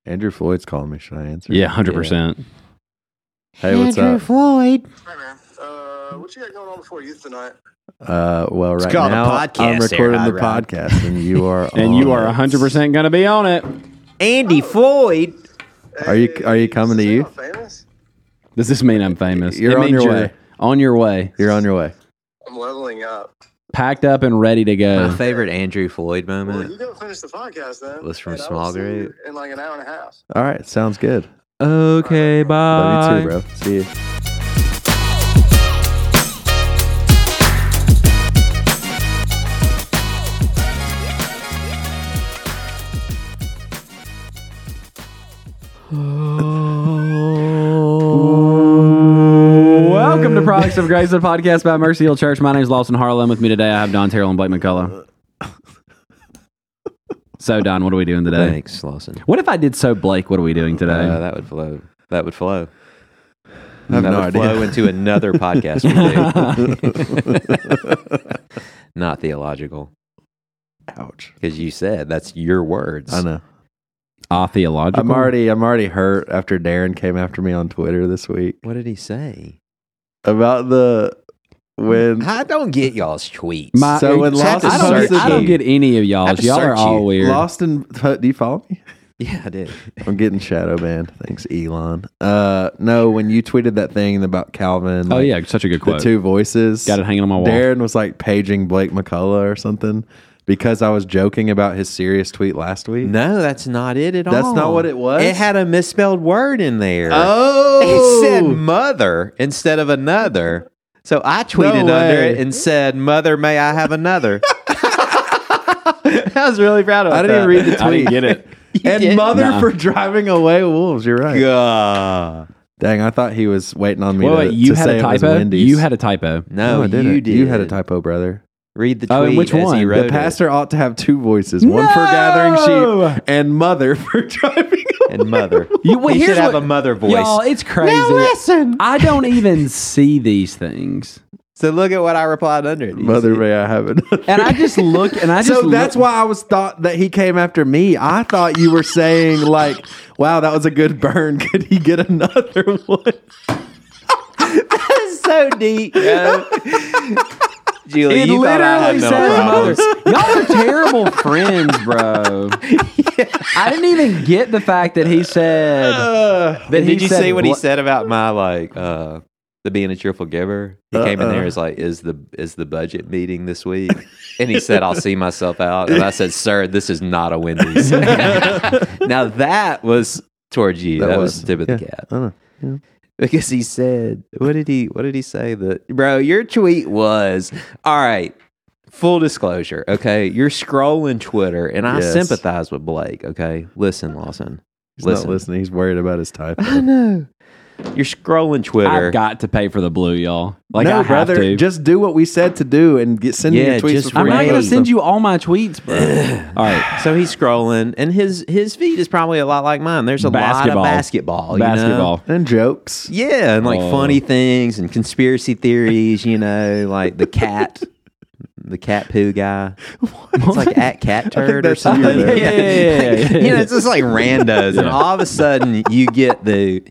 Andrew Floyd's calling me. Should I answer? Yeah, 100%. Hey, what's Andrew up? Floyd. Hey man, what you got going on before youth tonight? Well, right called a now podcast I'm recording here, the Rod. podcast, and you are And you are on it. 100% going to be on it. Andy Floyd. Are you coming to youth? Famous? Does this mean I'm famous? You're It on means your you're way. On your way. You're on your way. I'm leveling up. Packed up and ready to go. My favorite Andrew Floyd Well, moment you go finish the podcast then. was from and I will Small see you Group. in like an hour and a half. All right, sounds good. Okay, bye. Love you too, bro. See you. Welcome to Products of Grace, the podcast by Mercy Hill Church. My name is Lawson Harlem. With me today, I have Don Terrell and Blake McCullough. So, Don, what are we doing today? Thanks, Lawson. What if I did so, Blake? What are we doing today? That would flow. That would flow. I have that no would idea. flow into another podcast we do. Not theological. Ouch. Because you said that's your words. I know. Theological. I'm already hurt after Darren came after me on Twitter this week What did he say? about when I don't get y'all's tweets. So when You have Lawson to search I don't you. get any of y'all's. have to Y'all are search all you. weird. Lost in. Do you follow me? Yeah, I did. I'm getting shadow banned. Thanks, Elon. No, when you tweeted that thing about Calvin. Oh, like, yeah. Such a good the quote. two voices. Got it hanging on my wall. Darren was like paging Blake McCullough or something because I was joking about his serious tweet last week. No, that's not it at all. That's not what it was? It had a misspelled word in there. Oh, It said mother instead of another. So I tweeted No under way. it and said, "Mother, may I have another?" I was really proud of I didn't even read the tweet. I didn't get it. And mother Nuh-uh. for driving away wolves. You're right. Dang, I thought he was waiting on me Wait, you to had say a it was typo? Wendy's. You had a typo. No, I didn't. you did. You had a typo, brother. Read the tweet. Oh, and which as one? he The wrote The pastor ought to have two voices: one for gathering sheep and mother for driving away. it. And mother. Well, He here's should have what- a mother voice. Y'all, it's crazy. Now listen. I don't even see these things. So look at what I replied under it. Mother, may I have another? And I just look and I just So that's why I was thought that he came after me. I thought you were saying like, "Wow, that was a good burn. Could he get another one?" That's so deep, yo. Julie, it you thought I literally had no says problems. mother. Y'all are terrible friends, bro. I didn't even get the fact that he said that And he did you said see what he blo- said about my the being a cheerful giver? He came in there as like, is the budget meeting this week? And he said, I'll see myself out. And I said, sir, this is not a Wendy's. Now that was towards you. That was the tip of the cap. I don't know. Because he said, what did he say? Bro, your tweet was, all right, full disclosure, okay? You're scrolling Twitter, and I Yes. sympathize with Blake, okay? Listen, Lawson. He's not listening. He's worried about his typo. I know. You're scrolling Twitter. I've got to pay for the blue, y'all. Like I no, have brother, to. just do what we said to do and send me Yeah, your tweets just before I'm you not going to post send them. you all my tweets, bro. All right. So he's scrolling, and his feed is probably a lot like mine. There's a lot of basketball. Basketball. And jokes. Yeah, and like Oh. funny things and conspiracy theories, like the cat poo guy. It's like at cat turd or that's something. you, yeah. It's just like randos, and all of a sudden you get the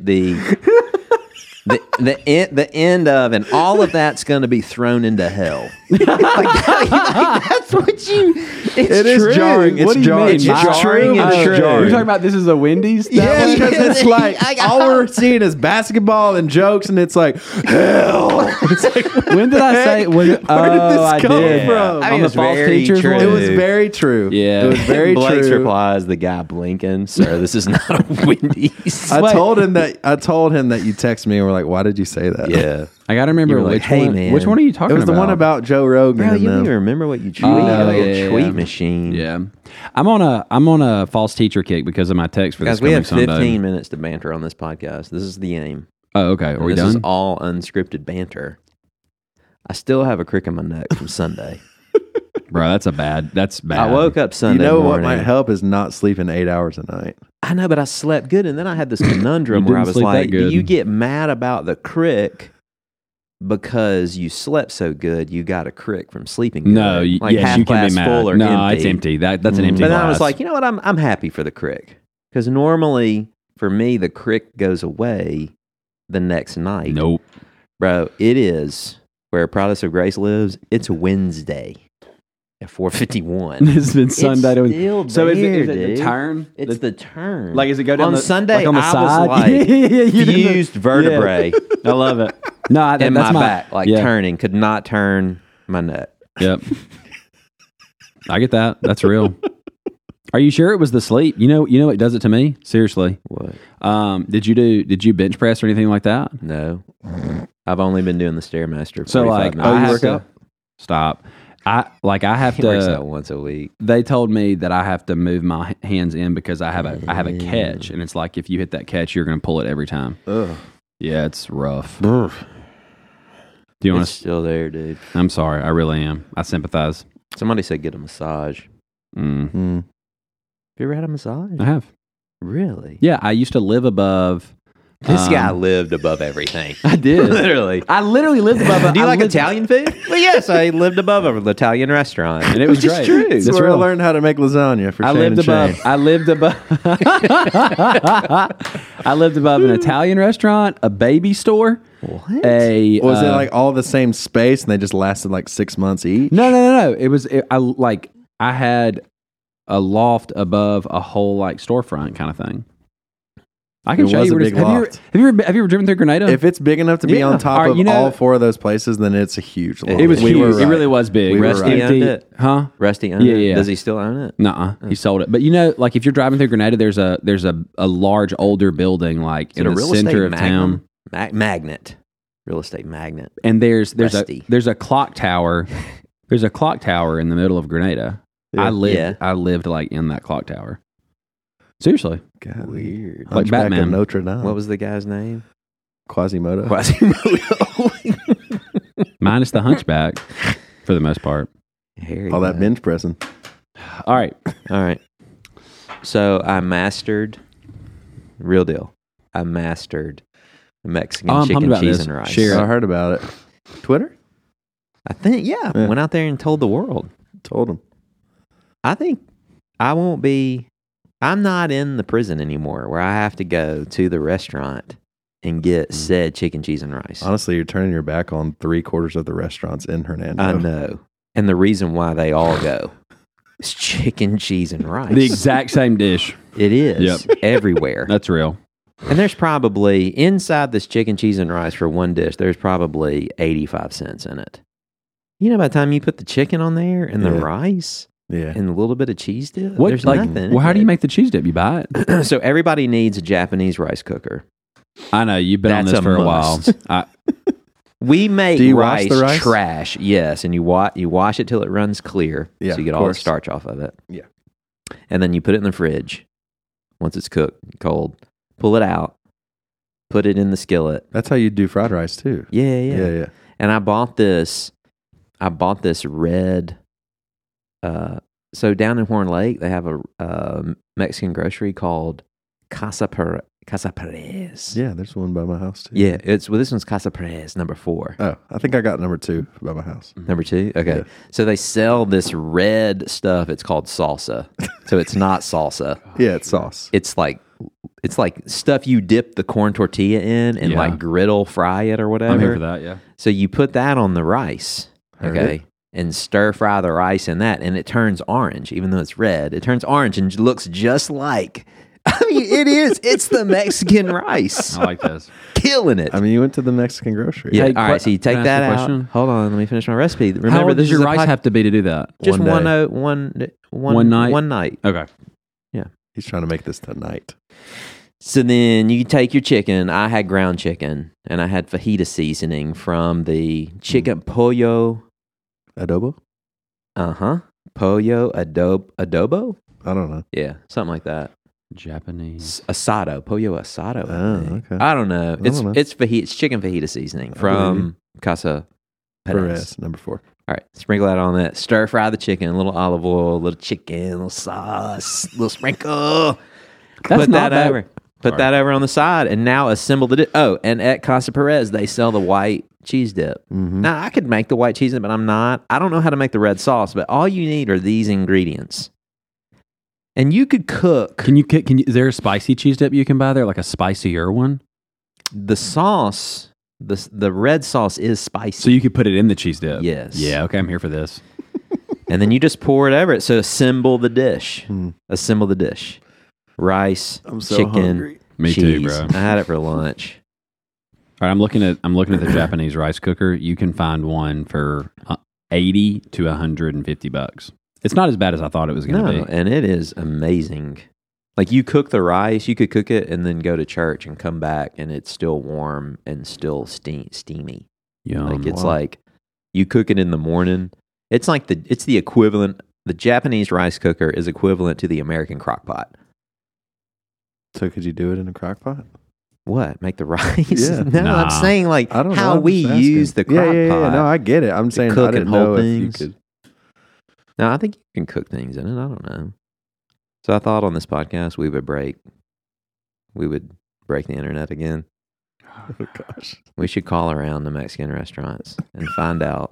end of, and all of that's going to be thrown into hell. That's what you. It is jarring. What It's do you jarring. mean? It's jarring and true. You're talking about this is a Wendy's? Yeah, because it's like I got- all we're seeing is basketball and jokes, and it's like hell. It's like, When did I say? Where did this I come did. from? I mean, On it the was false very teachers true. one? it was very true. Yeah. it was very Blake's true. reply is the guy blinking, sir. This is not a Wendy's. I Wait. told him that you text me and were like, "Why did you say that?" Yeah. I got to remember You were like, which "Hey, one. man." Which one are you talking it about? was the one about Joe Rogan. Bro, and you don't them. even remember what you tweeted. Like a yeah. tweet machine. Yeah, I'm on a false teacher kick because of my text for Guys, this we coming have Sunday. 15 minutes to banter on this podcast. This is the aim. Oh, okay. Are we This is done? all unscripted banter. I still have a crick in my neck from Sunday. Bro, that's bad. I woke up You Sunday know morning. what might help is not sleeping 8 hours a night. I know, but I slept good, and then I had this conundrum You where I didn't was sleep that like, "Do good. you get mad about the crick because you slept so good? You got a crick from sleeping good? No, like yes, half you can glass be mad. full or No, empty. it's empty. That's an empty But then glass. I was like, you know what? I'm happy for the crick. Because normally, for me, the crick goes away the next night. Nope. Bro, it is where Proudest of Grace lives. It's Wednesday at 4:51. It's been Sunday. It's still so is there, it the dude. turn? It's the turn. Like, is it go down on the, Sunday? like on the I side? was like You didn't- fused vertebrae I love it. No, in that's my back, like yeah. turning. Could not turn my nut. Yep. I get that. That's real. Are you sure it was the sleep? You know, it does it to me. Seriously. What? Did you bench press or anything like that? No, I've only been doing the Stairmaster. So 45 like, minutes. I you have work to out? stop. I have He works out to. once a week. They told me that I have to move my hands in because I have a catch, and it's like if you hit that catch, you're going to pull it every time. Ugh. Yeah, it's rough. Do you want It's to? still there, dude. I'm sorry. I really am. I sympathize. Somebody said get a massage. Mm, Mm. Have you ever had a massage? I have. Really? Yeah, I used to live above. This guy lived above everything. I did. Literally. I literally lived above. Do you I like lived- Italian food? Well, yes, I lived above an Italian restaurant, And it was which is great. true. That's That's where real. I learned how to make lasagna for I Shane lived and above. Shane. I lived above. I lived above an Italian restaurant, a baby store, What? a. Was it like all the same space and they just lasted like 6 months each? No. It was. I had a loft above a whole like storefront kind of thing. I can It show was you. a Where big have loft. you ever driven through Grenada? If it's big enough to be Yeah. on top All right, of you know- all 4 of those places, then it's a huge lot. it was We huge. were It right. really was big. We were Rusty right. owned it. Huh? Rusty owned Yeah, it? yeah. Does he still own it? Nuh-uh. He sold it. But you know, like if you're driving through Grenada, there's a large older building like in Is it the a real center estate of town. magnet. Real estate magnet. And there's Rusty. a clock tower. There's a clock tower in the middle of Grenada. Yeah. I lived like in that clock tower. Seriously. God, Weird. Like Hunchback of Batman. Notre Dame. What was the guy's name? Quasimodo? Quasimodo. Minus the hunchback for the most part. Harry. All that man. bench pressing. All right. All right. So I mastered, real deal. I mastered Mexican Oh, I'm pumped chicken, about cheese, this. and rice. Share I heard about it. Twitter? I think, yeah, Yeah. went out there and told the world. Told him. I think I won't be, I'm not in the prison anymore where I have to go to the restaurant and get said chicken, cheese, and rice. Honestly, you're turning your back on 3/4 of the restaurants in Hernando. I know. And the reason why they all go is chicken, cheese, and rice. The exact same dish. It is Yep. everywhere. That's real. And there's probably, inside this chicken, cheese, and rice for one dish, there's probably 85 cents in it. You know, by the time you put the chicken on there and the Yeah. rice Yeah. and a little bit of cheese dip, What there's like? nothing. Well, how in do you it. make the cheese dip? You buy it. So everybody needs a Japanese rice cooker. I know you've been on That's this a for a while. must. We make Do you wash rice, the rice? trash, yes, and you wash it till it runs clear, Yeah, so you get of all the course. starch off of it. Yeah. And then you put it in the fridge. Once it's cooked, cold, pull it out, put it in the skillet. That's how you do fried rice too. Yeah. Yeah. And I bought this red. So down in Horn Lake, they have a Mexican grocery called Casa Perez. Yeah, there's one by my house too. Yeah, this one's Casa Perez, number 4. Oh, I think I got number 2 by my house. Number 2? Okay. Yeah. So they sell this red stuff. It's called salsa. So it's not salsa. Yeah, it's sauce. It's like stuff you dip the corn tortilla in and Yeah. like griddle fry it or whatever. I'm here for that. Yeah. So you put that on the rice, Heard okay, it. and stir fry the rice in that, and it turns orange, even though it's red. It turns orange and looks just like. I mean, it is. It's the Mexican rice. I like this. Killing it. I mean, you went to the Mexican grocery. yeah. Hey, All right. So you take can I that ask out. you a question? Hold on. Let me finish my recipe. Remember, How old this does your is a rice have to be to do that? just One day. one night? One night. Okay. He's trying to make this tonight. So then you take your chicken. I had ground chicken, and I had fajita seasoning from the chicken pollo. Adobo? Pollo adobo. I don't know. Yeah, something like that. Japanese. Asado, pollo asado. I Oh, think. okay. I don't know. It's know. it's fajita. It's chicken fajita seasoning from Casa Perez. Perez, number 4. All right, sprinkle that on that. Stir fry the chicken. A little olive oil, a little chicken, a little sauce, a little sprinkle. That's Put not that bad. over. Put that over on the side, and now assemble the dip. Oh, and at Casa Perez, they sell the white cheese dip. Mm-hmm. Now, I could make the white cheese dip, but I'm not. I don't know how to make the red sauce, but all you need are these ingredients. And you could cook Can you? Is there a spicy cheese dip you can buy there, like a spicier one? the sauce. The red sauce is spicy. So you could put it in the cheese dip. Yes. Yeah. Okay, I'm here for this. And then you just pour it over it. So assemble the dish. Assemble the dish. Rice, I'm so chicken, hungry. Me cheese. too, bro. I had it for lunch. All right, I'm looking at the Japanese rice cooker. You can find one for $80 to $150. It's not as bad as I thought it was going to No, be. and it is amazing. Like you cook the rice, you could cook it and then go to church and come back and it's still warm and still steamy. Yum. Like it's like you cook it in the morning. It's like it's the equivalent. The Japanese rice cooker is equivalent to the American crock pot. So could you do it in a crock pot? What? Make the rice? Yeah. No, Nah. I'm saying like I don't know. how I'm we just asking. use the crock yeah. pot. No, I get it. I'm saying cook I didn't and hold know if you things. could. No, I think you can cook things in it. I don't know. So I thought on this podcast we would break the internet again. Oh gosh. We should call around the Mexican restaurants and find out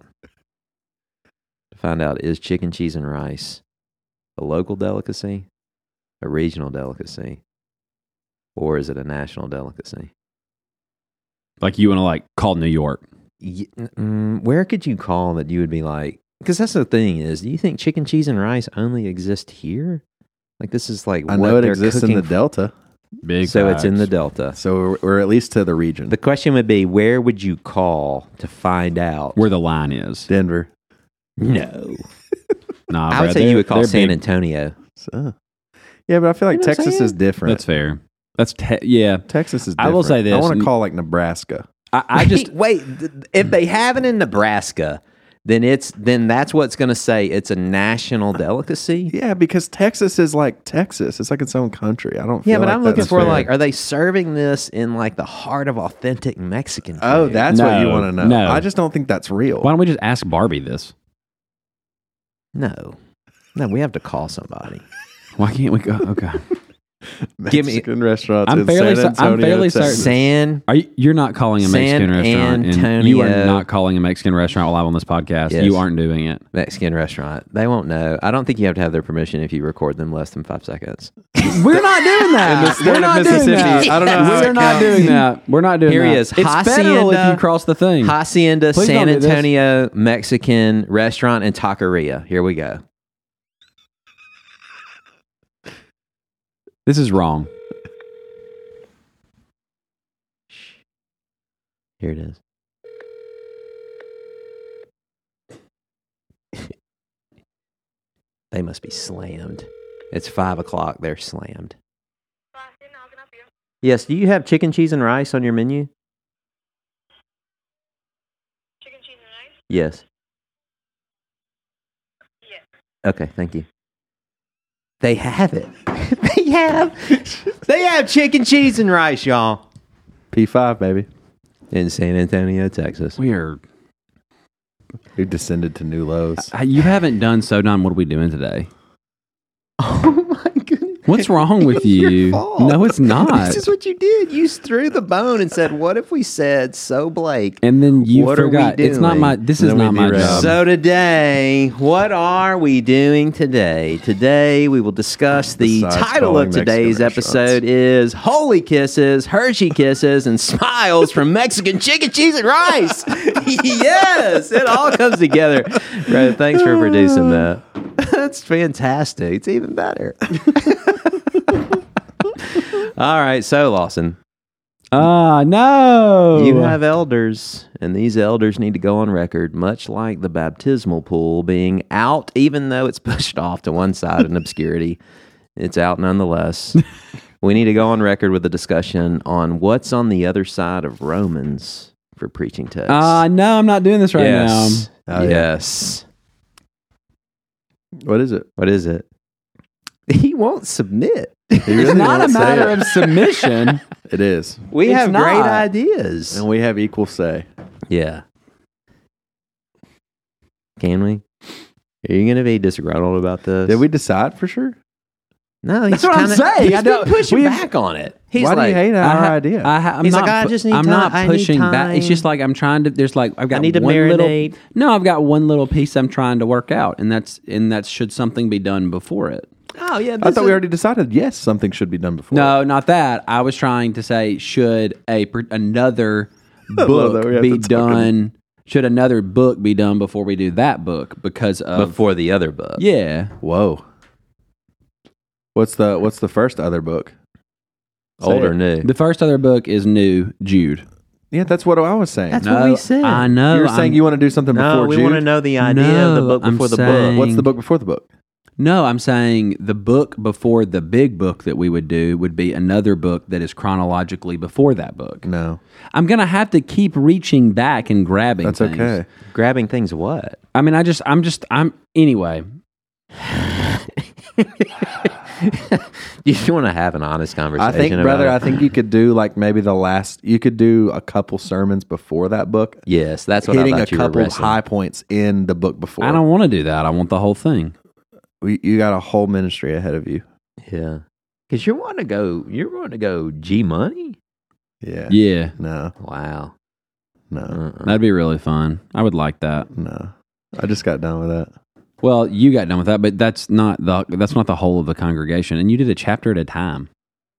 is chicken, cheese, and rice a local delicacy, a regional delicacy, or is it a national delicacy? Like you want to call New York. Where could you call that you would be like, because that's the thing is, do you think chicken, cheese, and rice only exist here? Like this is like I what know it they're exists in cooking the Delta, Big so it's in facts. the Delta. so we're at least to the region. The question would be, where would you call to find out? Where the line is. Denver. No. Nah, I would bro, say you would call they're San big. Antonio. So, yeah, but I feel like You know what I'm Texas saying? is different. That's fair. That's yeah. Texas is I different. will say this. I want to call like Nebraska. I just wait. If they have it in Nebraska, then that's what's going to say it's a national delicacy. Yeah, because Texas is like Texas. It's like its own country. I don't feel Yeah, but like I'm looking that's for fair. like, are they serving this in like the heart of authentic Mexican? Oh, food? that's what you No, want to know. no. I just don't think that's real. why don't we just ask Barbie this? no. We have to call somebody. Why can't we go? Okay. give me- Mexican restaurants I'm in fairly San cer- I'm Antonio, fairly Texas. certain- You're not calling a Mexican San restaurant. And you are Antonio. not calling a Mexican restaurant live on this podcast. Yes. You aren't doing it. Mexican restaurant. They won't know. I don't think you have to have their permission if you record them less than 5 seconds. We're not doing that. In the state We're of not doing Mississippi, that. I don't know how We're it not counts. doing that. We're not doing Here that. he is. It's federal if Hacienda- you cross the thing. Hacienda Please San don't do this. Antonio Mexican Restaurant and Taqueria. Here we go. This is wrong. Here it is. They must be slammed. It's 5 o'clock. They're slammed. Yes. Do you have chicken, cheese, and rice on your menu? Chicken, cheese, and rice? Yes. Yes. Okay. Thank you. They have it. They have chicken, cheese, and rice, y'all. P5, baby. In San Antonio, Texas. We are. We descended to new lows. You haven't done so done. What are we doing today? Oh my goodness. What's wrong with It's you? your fault. No, it's not. This is what you did. You threw the bone and said, "What if we said so, Blake?" And then you What are we forgot. It's not doing? my. This is Then we not my derailed. job. So today, what are we doing today? Today we will discuss the Besides title calling of today's Mexican episode is Holy Kisses, Hershey Kisses, and Smiles from Mexican Chicken, Cheese, and Rice. Yes, it all comes together. Bro, thanks for producing that. That's fantastic. It's even better. All right, so Lawson, No. you have elders, and these elders need to go on record, much like the baptismal pool being out, even though it's pushed off to one side in obscurity. It's out nonetheless. We need to go on record with a discussion on what's on the other side of Romans for preaching text. No, I'm not doing this right yes. Oh, yeah. Yes. What is it? What is it? He won't submit. He now. really It's not a won't say matter it. of submission. It is. We It's have not. great ideas. And we have equal say. Yeah. Can we? Are you going to be disgruntled about this? Did we decide for sure? No, he's That's what I'm kinda- saying. He's I been don't- pushing we've- back on it. He's Why like, do you hate our idea? I'm He's not, like, I just need I'm time. not I need pushing back. It's time. just like I'm trying to. There's like I've got. I need to one marinate. Little, no, I've got one little piece I'm trying to work out, and that's should something be done before it. Oh yeah, I thought we already decided. Yes, something should be done before. No, not that. I was trying to say, should another book that we have be to talk done? Should another book be done before we do that book? Because of before the other book. yeah, Whoa. What's the first other book? Old Say or it. new? the first other book is new Jude. Yeah, that's what I was saying. That's what we said. I know. you were saying you want to do something No, before we Jude? want to know the idea of the book I'm before the saying- book. What's the book before the book? No, I'm saying the book before the big book that we would do would be another book that is chronologically before that book. No, I'm gonna have to keep reaching back and grabbing. that's things. okay. Grabbing things what? I mean, I'm anyway. You want to have an honest conversation? I think, about brother, it? I think you could do like maybe you could do a couple sermons before that book, yes, that's what hitting I a thought you were couple wrestling. high points in the book before. I don't want to do that. I want the whole thing. You got a whole ministry ahead of you. Yeah, because you're wanting to go G Money. Yeah. Yeah, No. Wow. No. that'd be really fun. I would like that. No. I just got done with that. Well, you got done with that, but that's not the whole of the congregation, and you did a chapter at a time.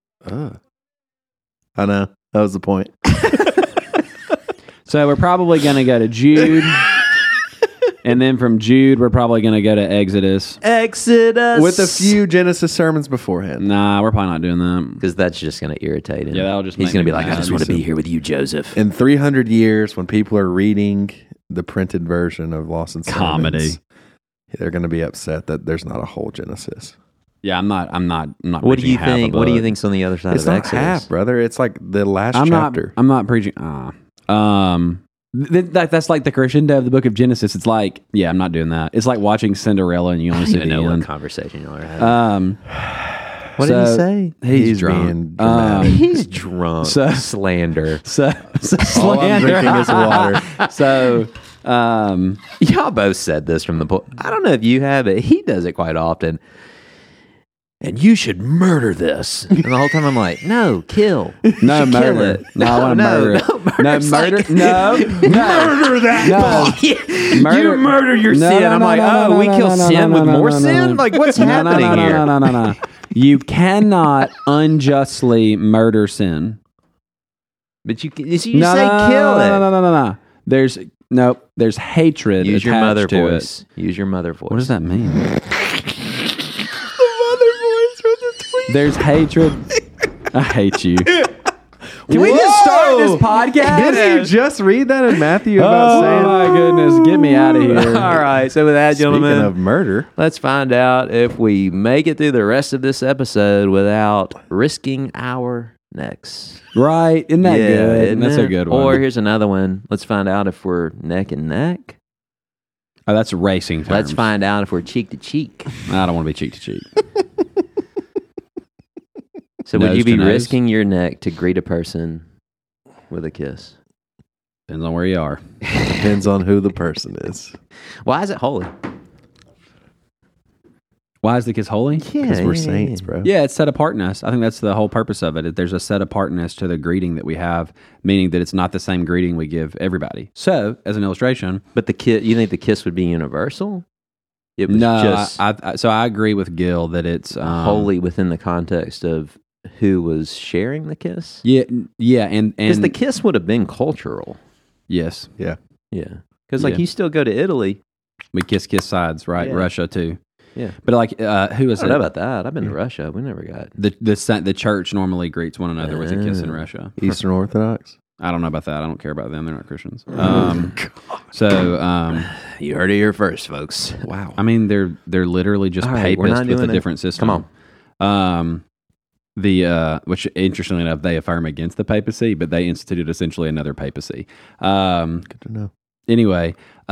I know. That was the point. So we're probably going to go to Jude, and then from Jude, we're probably going to go to Exodus. Exodus With a few Genesis sermons beforehand. Nah, we're probably not doing that. because that's just going to irritate him. Yeah, that'll just He's make going to me be like, I mad. just want to be here with you, Joseph. In 300 years, when people are reading the printed version of Lost in Sermons, Comedy. they're going to be upset that there's not a whole Genesis. Yeah, I'm not. What do preaching you half a think? What do you book. think's on the other side It's of not Exodus? half, brother. It's like the last I'm chapter. not preaching. That's like the crescendo of the book of Genesis. It's like, yeah, I'm not doing that. It's like watching Cinderella and you I only don't see even the know what end. conversation y'all are having. What did he so say? He's being drunk. dramatic. He's drunk. so- Slander. So All I'm drinking is water. So, Y'all both said this from the point. I don't know if you have it. He does it quite often. And you should murder this. And the whole time I'm like, no, kill. no should kill murder. it. No, I want to murder it. No It's murder. like- No, Murder that no. boy. You murder your No, sin. no, I'm no, like, no, oh, no, we no, kill no, sin no, with no, more no, sin? no. Like, what's No, happening no, no, here? No, no, no, no. You cannot unjustly murder sin. But you say kill no, it. No. There's hatred. Use your attached mother to it. voice. Use your mother voice. What does that mean? There's hatred. I hate you. Can we just start this podcast? Didn't you just read that in Matthew about Oh saying? my goodness, get me out of here. All right. So with that, Speaking gentlemen, of murder, let's find out if we make it through the rest of this episode without risking our necks. Right? Isn't that good? isn't That's it? a good one. Or here's another one. Let's find out if we're neck and neck. Oh, that's racing terms. Let's find out if we're cheek to cheek. I don't want to be cheek to cheek. So would Nose you be to nose? risking your neck to greet a person with a kiss? Depends on where you are. depends on who the person is. Why is it holy? Why is the kiss holy? Because we're saints, bro. Yeah, it's set apartness. I think that's the whole purpose of it. There's a set apartness to the greeting that we have, meaning that it's not the same greeting we give everybody. So, as an illustration, But the kiss, you think the kiss would be universal? It was no, just I agree with Gil that it's holy within the context of who was sharing the kiss. Yeah, and Because the kiss would have been cultural. yes, Yeah. Because like Yeah. you still go to Italy. we kiss sides, right? Yeah. Russia too. Yeah. But like, who is I don't know it? about that. I've been to Russia. We never got. The church normally greets one another with a kiss in Russia. Eastern Orthodox. I don't know about that. I don't care about them. They're not Christians. You heard it here first, folks. Wow. I mean, they're literally just All right, we're papists not with a doing it. different system. Come on. Which interestingly enough, they affirm against the papacy, but they instituted essentially another papacy. Good to know. Anyway,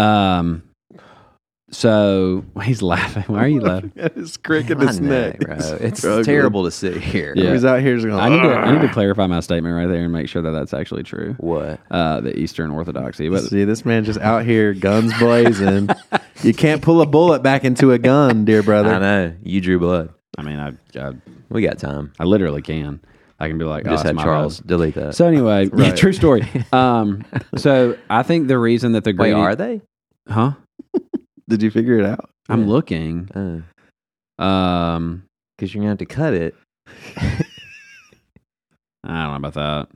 so he's laughing. Why are you laughing? His crick in I his know, neck, bro. It's Struggling. terrible to see here. Yeah. He's out here just going. I need to clarify my statement right there and make sure that that's actually true. What? The Eastern Orthodoxy, but See, this man just out here, guns blazing. You can't pull a bullet back into a gun, dear brother. I know. You drew blood. I mean, We got time. I literally can. I can be like, Just oh, had it's my Charles bad. delete that. So anyway, yeah, Right. true story. So I think the reason that the Wait, greeting, are they? huh? Did you figure it out? I'm Yeah. looking. Oh. because you're going to have to cut it. I don't know about that.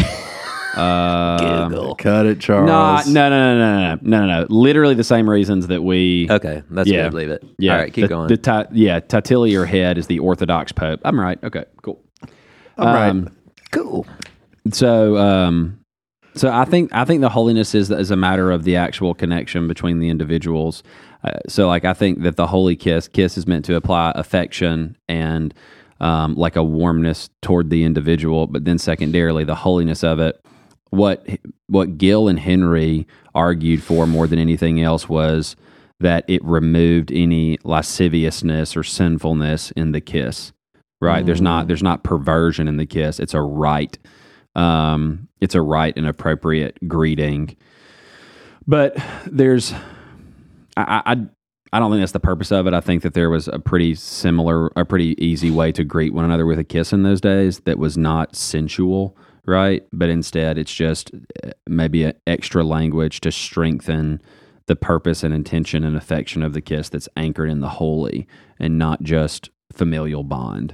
Cut it, Charles. No. Literally the same reasons that we. Okay, that's Yeah. good. Leave it. Yeah, All right, keep going. Tatiliar head is the Orthodox Pope. I'm right. Okay, cool. All right. Cool. So I think the holiness is a matter of the actual connection between the individuals. So I think that the holy kiss is meant to apply affection and like a warmness toward the individual, but then secondarily the holiness of it. What Gill and Henry argued for more than anything else was that it removed any lasciviousness or sinfulness in the kiss. Right? There's not perversion in the kiss. It's a right. It's a right and appropriate greeting. But there's, I don't think that's the purpose of it. I think that there was a pretty easy way to greet one another with a kiss in those days that was not sensual, right? But instead, it's just maybe an extra language to strengthen the purpose and intention and affection of the kiss that's anchored in the holy and not just familial bond.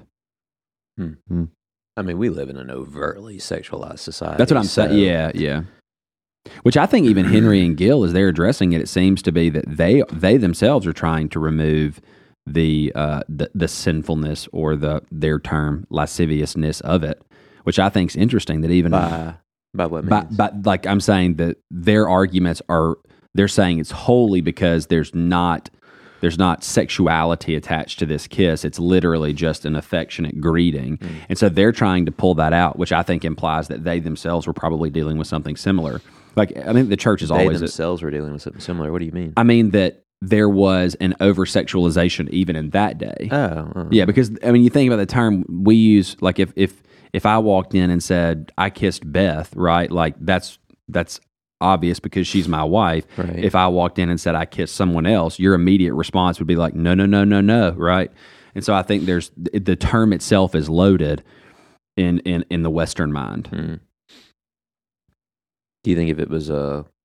I mean, we live in an overtly sexualized society. That's what I'm saying. Yeah. Which I think even Henry and Gill, as they're addressing it, it seems to be that they themselves are trying to remove the sinfulness or their term lasciviousness of it, which I think is interesting. That even by what means? But like I'm saying that their arguments they're saying it's holy because there's not sexuality attached to this kiss. It's literally just an affectionate greeting. And so they're trying to pull that out, which I think implies that they themselves were probably dealing with something similar. Like, I think the church is always... They themselves were dealing with something similar. What do you mean? I mean that there was an over-sexualization even in that day. Oh. Yeah, because, I mean, you think about the term we use, like if I walked in and said, I kissed Beth, right? Like, that's obvious because she's my wife. Right. If I walked in and said I kissed someone else, your immediate response would be like, no, right? And so I think the term itself is loaded in the Western mind. Do you think if it was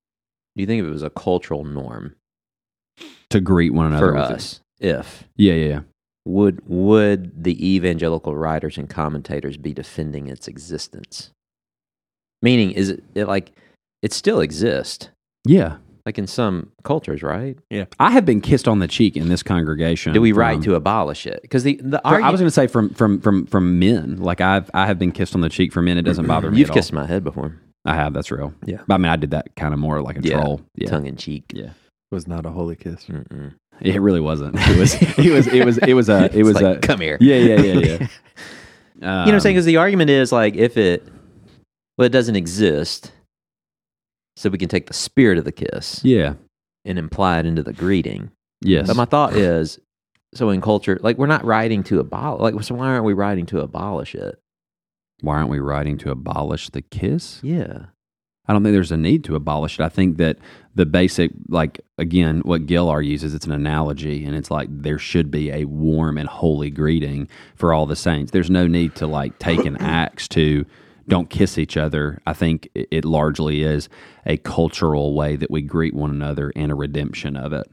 a cultural norm To greet one another for with us? If yeah. would the evangelical writers and commentators be defending its existence? Meaning, is it like it still exists? Yeah. Like in some cultures, right? Yeah. I have been kissed on the cheek in this congregation. Do we write to abolish it? Because the I was going to say from men. Like I have been kissed on the cheek from men. It doesn't bother me. You've at kissed all. my head before. I have. That's real. Yeah. But I mean, I did that kind of more like a troll. Yeah. Tongue in cheek. Yeah. Was not a holy kiss. Mm-mm. It really wasn't. It was Like, come here. Yeah. You know what I'm saying? Because the argument is like it doesn't exist, so we can take the spirit of the kiss Yeah. and imply it into the greeting. Yes. But my thought is, so in culture, like we're not writing to abolish. Like, so why aren't we writing to abolish it? Why aren't we writing to abolish the kiss? Yeah. I don't think there's a need to abolish it. I think that the basic, like, again, what Gill argues is it's an analogy, and it's like there should be a warm and holy greeting for all the saints. There's no need to, like, take an axe to don't kiss each other. I think it largely is a cultural way that we greet one another and a redemption of it.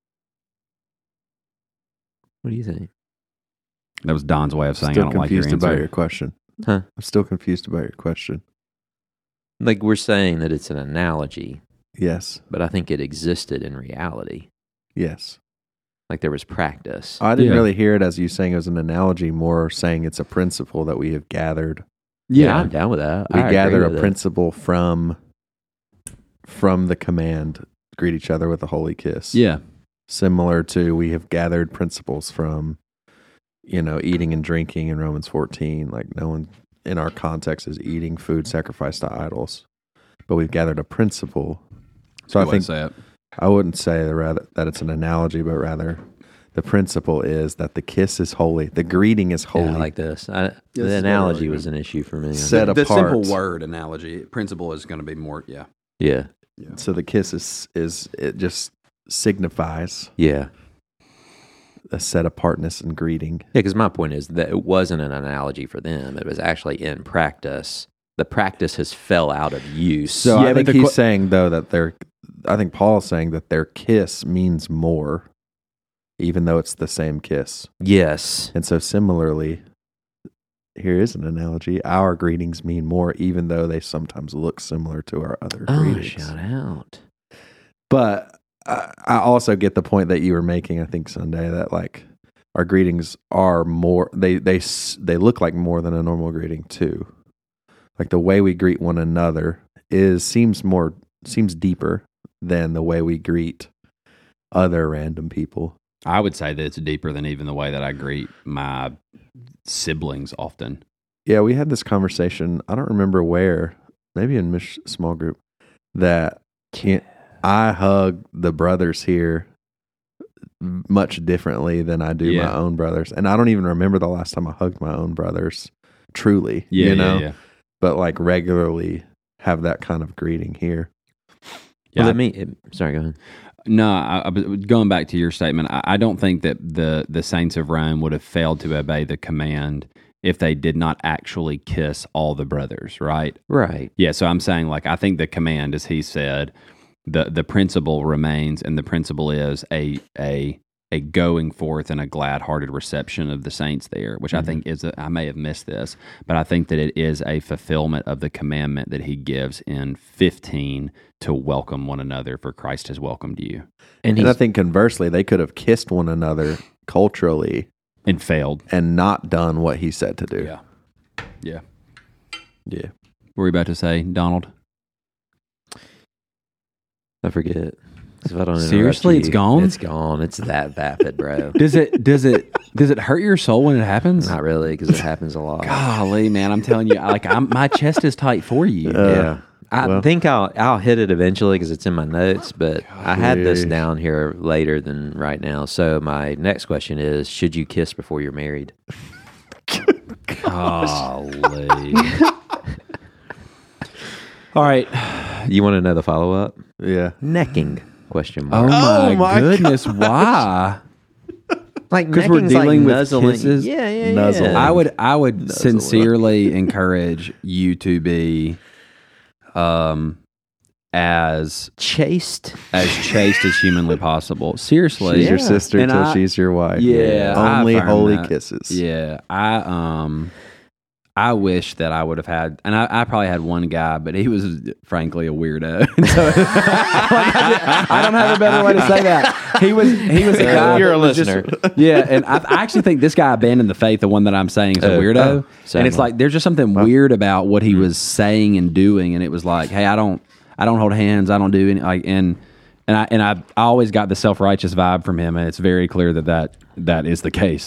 What do you think? That was Don's way of saying Still I don't like your confused answer. about your question. Huh? I'm still confused about your question. Like we're saying that it's an analogy, Yes. but I think it existed in reality. Yes. Like there was practice. I didn't Yeah. really hear it as you saying it was an analogy, more saying it's a principle that we have gathered. Yeah, I'm down with that. We I agree gather a with it. principle from the command, greet each other with a holy kiss. Yeah. Similar to we have gathered principles from, eating and drinking in Romans 14. Like no one in our context is eating food sacrificed to idols, but we've gathered a principle. So I think say it. I wouldn't say that it's an analogy, but rather the principle is that the kiss is holy. The greeting is holy. Yeah, I like this. The is analogy what I was an issue for me. Set The apart. simple word analogy, principle is going to be more, yeah. Yeah. So the kiss is it just signifies Yeah. a set apartness and greeting. Yeah, because my point is that it wasn't an analogy for them. It was actually in practice. The practice has fell out of use. So Yeah, I but think he's saying though that I think Paul is saying that their kiss means more even though it's the same kiss. Yes. And so similarly, here is an analogy. Our greetings mean more, even though they sometimes look similar to our other greetings. Shout out. But I also get the point that you were making, I think, Sunday, that like our greetings are more, they look like more than a normal greeting too. Like the way we greet one another seems deeper than the way we greet other random people. I would say that it's deeper than even the way that I greet my siblings often. Yeah, we had this conversation. I don't remember where, maybe in Mish small group, that I hug the brothers here much differently than I do my own brothers. And I don't even remember the last time I hugged my own brothers truly, you know? Yeah. But like regularly have that kind of greeting here. Yeah. Sorry, go ahead. No, I going back to your statement, I don't think that the saints of Rome would have failed to obey the command if they did not actually kiss all the brothers, right? Right. Yeah, so I'm saying, like, I think the command, as he said, the principle remains, and the principle is a going forth and a glad-hearted reception of the saints there, which I think is, I may have missed this, but I think that it is a fulfillment of the commandment that he gives in 15 to welcome one another, for Christ has welcomed you. And I think conversely, they could have kissed one another culturally And failed. and not done what he said to do. Yeah. Yeah. Yeah. What were you about to say, Donald? I forget. If I don't interrupt Seriously, you, it's gone? It's gone. It's that vapid, bro. Does it hurt your soul when it happens? Not really, because it happens a lot. Golly, man, I'm telling you, my chest is tight for you. Yeah. I think I'll hit it eventually because it's in my notes, but I had this down here later than right now. So my next question is, should you kiss before you're married? Golly. All right. You want to know the follow-up? Yeah. Necking, question Oh mark. my goodness, why? Like 'Cause we're necking's dealing with nuzzling. kisses? Yeah. Nuzzling. I would sincerely encourage you to be as Chaste. as humanly possible. Seriously. She's your sister And till she's your wife. Yeah, Only I affirm holy that. kisses. Yeah, I wish that I would have had, and I probably had one guy, but he was frankly a weirdo. So, I don't have a better way to say that. He was a guy. You're that a was listener. Yeah, and I actually think this guy abandoned the faith. The one that I'm saying is a weirdo, and it's like there's just something weird about what he was saying and doing, and it was like, hey, I don't hold hands, I don't do any like, and I always got the self-righteous vibe from him, and it's very clear that is the case.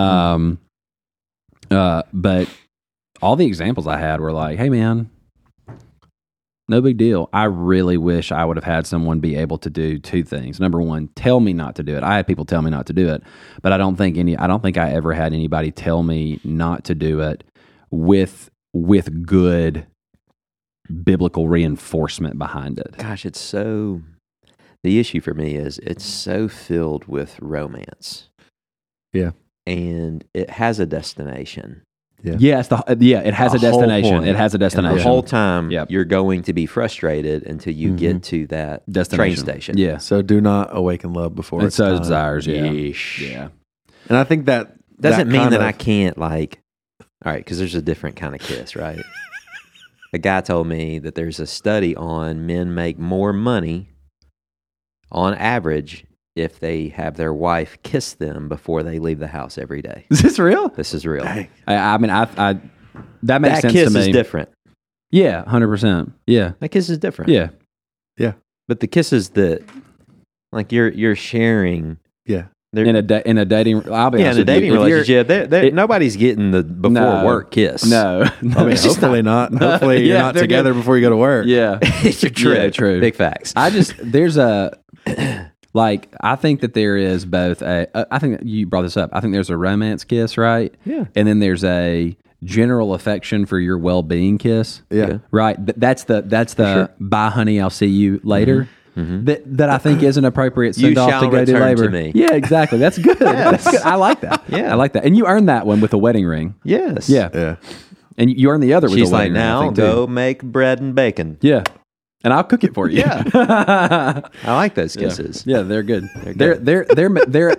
But all the examples I had were like, hey man, no big deal. I really wish I would have had someone be able to do two things. Number one, tell me not to do it. I had people tell me not to do it, but I don't think I ever had anybody tell me not to do it with good biblical reinforcement behind it. Gosh, it's so... The issue for me is it's so filled with romance. Yeah. And it has a destination. Yeah, it has a The whole destination. point. It has a And destination. the whole time, Yep. you're going to be frustrated until you get to that train Destination. station. Yeah. So do not awaken love before And it's so time. desires, yeah. Yeesh. Yeah. And I think that Doesn't mean kind that of- I can't, like... All right, because there's a different kind of kiss, right? A guy told me that there's a study on men make more money on average if they have their wife kiss them before they leave the house every day. Is this real? This is real. Dang. I mean, that makes That sense kiss to me. is different. Yeah, 100%. Yeah. That kiss is different. Yeah. But the kisses that, like, you're sharing. Yeah. In a dating, I'll be Yeah, honest in a with you, dating if you're- relationship, nobody's getting the before No. work kiss. No. I mean, It's just hopefully not. Hopefully you're Yeah, not they're together before you go to work. Yeah. It's true. Yeah, true. Big facts. There's a, like, I think that there is both I think that you brought this up. I think there's a romance kiss, right? Yeah. And then there's a general affection for your well-being kiss. Yeah. Right. That's the bye honey, I'll see you later. That I think is an appropriate You send off shall to go do return to labor. me. Yeah, exactly. That's good. That's good. I like that. Yeah. I like that. And you earned that one with a wedding ring. Yes. Yeah. Yeah. And you earned the other with She's a like, wedding ring. I now think, too. go make bread and bacon. Yeah. And I'll cook it for you. Yeah. I like those Yeah. kisses. Yeah, they're good. They're good. They're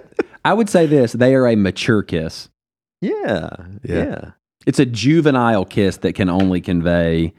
I would say this: they are a mature kiss. Yeah. It's a juvenile kiss that can only convey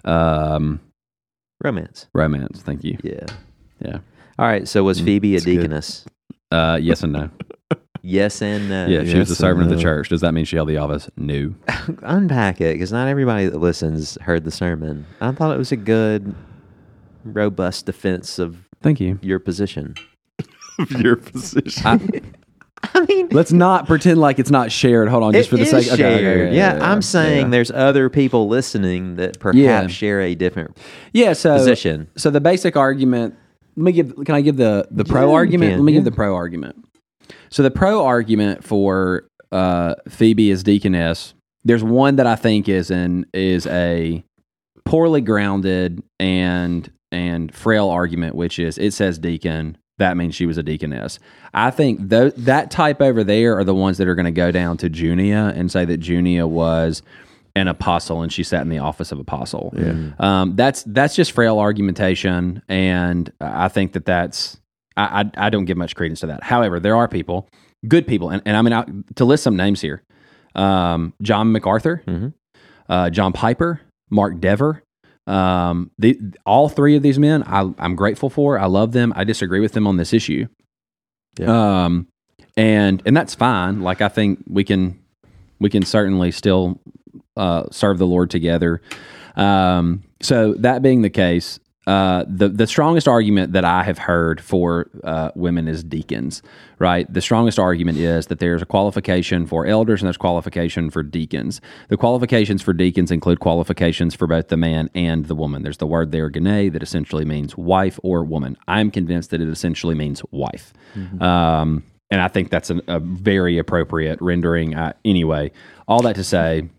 Romance. romance. Thank you. Yeah. Yeah. All right. So was Phoebe a that's good. deaconess? Yes and no. Yes and no. Yeah, she was a Yes servant and of the no. church. Does that mean she held the office? No. Unpack it, because not everybody that listens heard the sermon. I thought it was a good, robust defense of Thank you. your position. Your position. I mean, Let's not pretend like it's not shared. Hold on, just it for the is sake. Okay, shared. Yeah, I'm saying yeah. there's other people listening that perhaps Yeah. share a different Yeah, so position. So the basic argument. Can I give the pro you argument? can, Let me give yeah. the pro argument. So the pro argument for Phoebe as deaconess, there's one that I think is a poorly grounded and frail argument, which is it says deacon. That means she was a deaconess. I think that type over there are the ones that are going to go down to Junia and say that Junia was an apostle and she sat in the office of apostle. Yeah. That's just frail argumentation, and I think that's I don't give much credence to that. However, there are people, good people, and I mean to list some names here: John MacArthur, John Piper, Mark Dever. All three of these men, I'm grateful for. I love them. I disagree with them on this issue. Yeah. And that's fine. Like I think we can certainly still serve the Lord together. So that being the case, the strongest argument that I have heard for women as deacons, right? The strongest argument is that there's a qualification for elders and there's qualification for deacons. The qualifications for deacons include qualifications for both the man and the woman. There's the word there, gene, that essentially means wife or woman. I'm convinced that it essentially means wife. And I think that's a very appropriate rendering. Anyway, all that to say,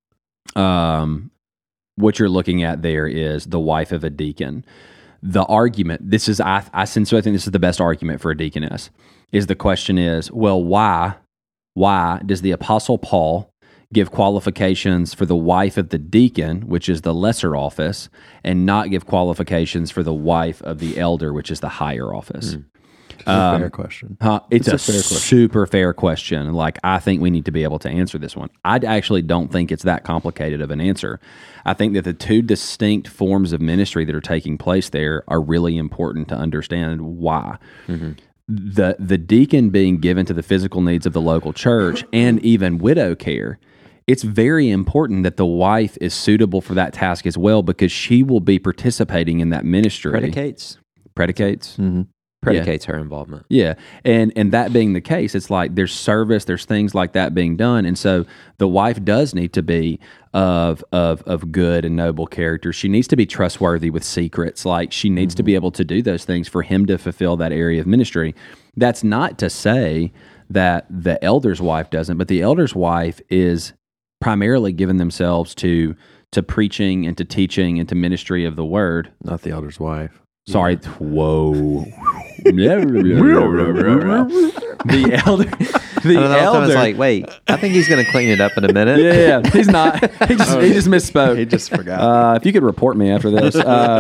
what you're looking at there is the wife of a deacon. The argument, I sincerely think this is the best argument for a deaconess, is the question is, well, why does the Apostle Paul give qualifications for the wife of the deacon, which is the lesser office, and not give qualifications for the wife of the elder, which is the higher office? Fair question. It's a fair question. super fair question. Like, I think we need to be able to answer this one. I actually don't think it's that complicated of an answer. I think that the two distinct forms of ministry that are taking place there are really important to understand why. The deacon being given to the physical needs of the local church and even widow care, it's very important that the wife is suitable for that task as well, because she will be participating in that ministry. Predicates her involvement. Yeah, and that being the case, it's like there's service, there's things like that being done, and so the wife does need to be of good and noble character. She needs to be trustworthy with secrets. Like, she needs to be able to do those things for him to fulfill that area of ministry. That's not to say that the elder's wife doesn't, but the elder's wife is primarily given themselves to preaching and to teaching and to ministry of the word. Not the elder's wife. Sorry. Whoa. The elder. I don't know, someone's like, wait, I think he's going to clean it up in a minute. Yeah. He's not. He just misspoke. He just forgot. If you could report me after this.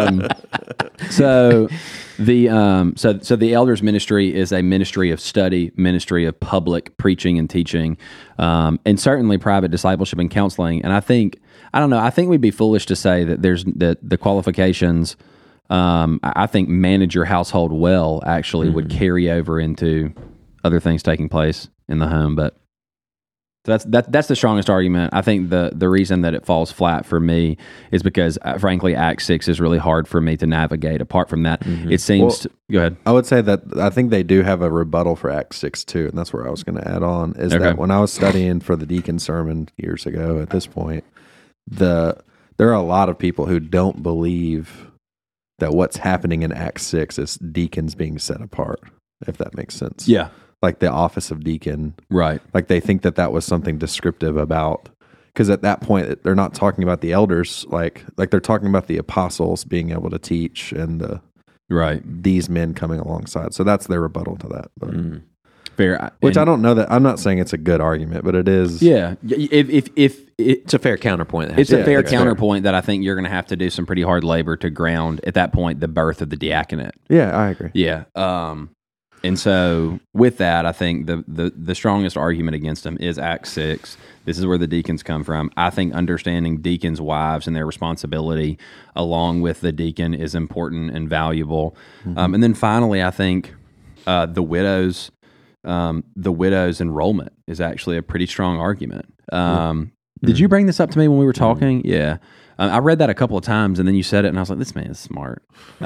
So the elders ministry is a ministry of study, ministry of public preaching and teaching, and certainly private discipleship and counseling. And I think we'd be foolish to say that the qualifications. I think manage your household well actually would carry over into other things taking place in the home. But so that's the strongest argument. I think the reason that it falls flat for me is because frankly Acts 6 is really hard for me to navigate. Apart from that, it seems go ahead. I would say that I think they do have a rebuttal for Acts 6 too, and that's where I was going to add on, is Okay. that when I was studying for the deacon sermon years ago at this point, there are a lot of people who don't believe that what's happening in Acts 6 is deacons being set apart, if that makes sense. Yeah. Like the office of deacon. Right. Like they think that was something descriptive about, because at that point they're not talking about the elders, like they're talking about the apostles being able to teach and these men coming alongside. So that's their rebuttal to that. But, Fair. which I don't know that, I'm not saying it's a good argument, but it is. Yeah. If It's a fair counterpoint. it's a fair it's fair. counterpoint that I think you're going to have to do some pretty hard labor to ground at that point the birth of the diaconate. Yeah, I agree. Yeah. And so, with that, I think the strongest argument against them is Acts 6. This is where the deacons come from. I think understanding deacons' wives and their responsibility along with the deacon is important and valuable. And then finally, I think the widow's enrollment is actually a pretty strong argument. Did you bring this up to me when we were talking? Yeah. I read that a couple of times, and then you said it, and I was like, "This man is smart."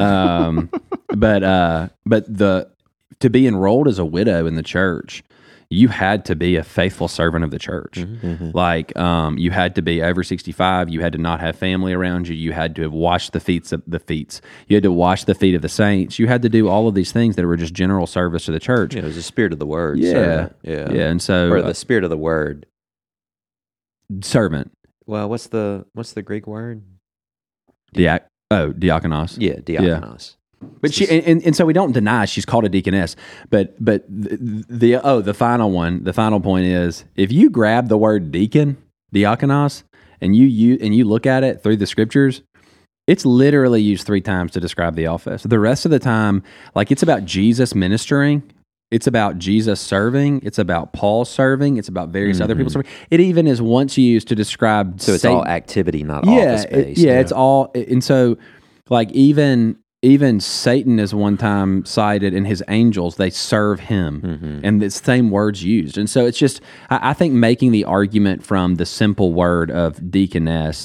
But to be enrolled as a widow in the church, you had to be a faithful servant of the church. Like you had to be over 65. You had to not have family around you. You had to have washed the feet. You had to wash the feet of the saints. You had to do all of these things that were just general service to the church. Yeah, it was the spirit of the word. Yeah, servant. yeah. And so Or the spirit of the word. servant, Well, what's the Greek word? diakonos. Yeah, diakonos. But she and so we don't deny she's called a deaconess, but the final point is if you grab the word deacon, diakonos, and you look at it through the scriptures, it's literally used 3 times to describe the office. The rest of the time, like it's about Jesus ministering, it's about Jesus serving, it's about Paul serving, it's about various other people serving. It even is once used to describe So it's Satan. all activity, not office based. It's all, and so like even Satan is one time cited, and his angels, they serve him, and the same words used. And so it's just, I think making the argument from the simple word of deaconess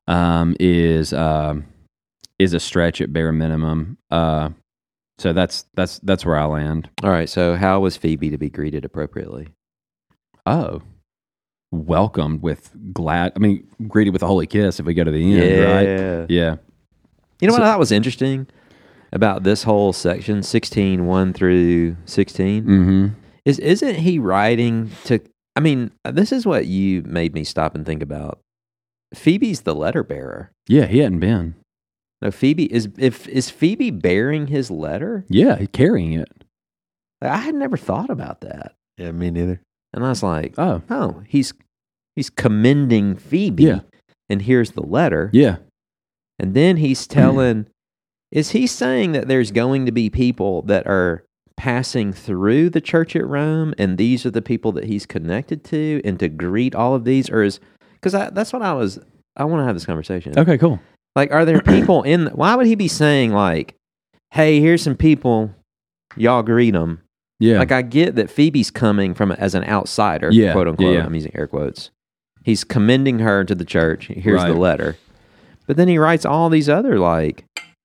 is a stretch at bare minimum. So that's where I land. All right. So how was Phoebe to be greeted appropriately? Oh, welcomed with greeted with a holy kiss if we go to the end, right? Yeah. You know what I thought was interesting about this whole section, 16, 1 through 16? Mm-hmm. Isn't he writing to, I mean, this is what you made me stop and think about. Phoebe's the letter bearer. Yeah, he hadn't been. No, Phoebe, is Phoebe bearing his letter? Yeah, carrying it. I had never thought about that. Yeah, me neither. And I was like, Oh. he's commending Phoebe. Yeah. And here's the letter. Yeah. And then he's telling, is he saying that there's going to be people that are passing through the church at Rome, and these are the people that he's connected to, and to greet all of these? Or is, because that's what I want to have this conversation. Okay, cool. Like, are there people why would he be saying like, hey, here's some people, y'all greet them? Yeah. Like, I get that Phoebe's coming from as an outsider, Yeah, quote unquote. yeah. I'm using air quotes. He's commending her to the church. Here's Right. the letter. But then he writes all these other, like,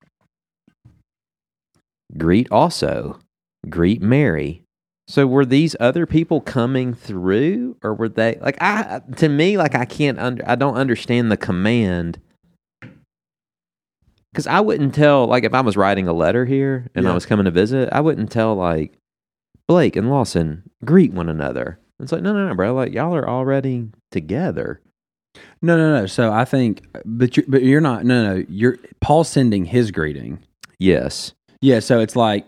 greet also, greet Mary. So were these other people coming through, or were they, like, I don't understand the command. Because I wouldn't tell, like, if I was writing a letter here and I was coming to visit, I wouldn't tell, like, Blake and Lawson, greet one another. It's like, no, bro. Like, y'all are already together. No. So I think, but you're not. No. You're Paul's sending his greeting. Yes. Yeah. So it's like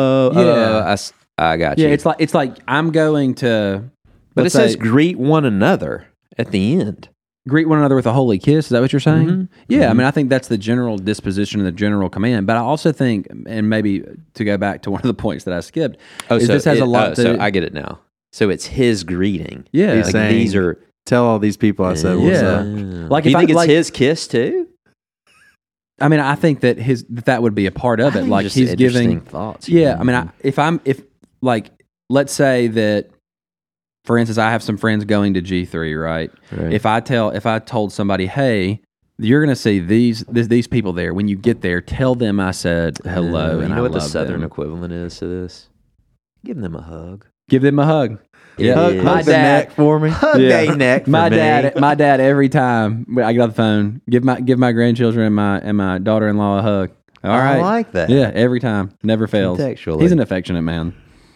I got you. Yeah. It's like I'm going to. But it let's says say, greet one another at the end. greet one another with a holy kiss. Is that what you're saying? Mhm. Yeah. I mean, I think that's the general disposition and the general command. But I also think, and maybe to go back to one of the points that I skipped, this has a lot to. So I get it now. So it's his greeting. Yeah. He's Like, saying, these are. tell all these people I said what's Yeah. up. Like, Do you if think I- it's like- his kiss too? I mean, I think that that would be a part of I it. think Like just he's interesting giving thoughts. Yeah, I mean, if let's say that, for instance, I have some friends going to G3, right? Right. If I told somebody, hey, you're going to see these people there. When you get there, tell them I said hello, you and know I what the love Southern them. equivalent is to this? Give them a hug. Give them a hug. Yeah, Hug my the dad. neck for me. Hug Yeah. their neck for My me. dad, every time I get off the phone, give my grandchildren and my daughter-in-law a hug. All I right, like that. Yeah, every time, never fails. Contextually. He's an affectionate man.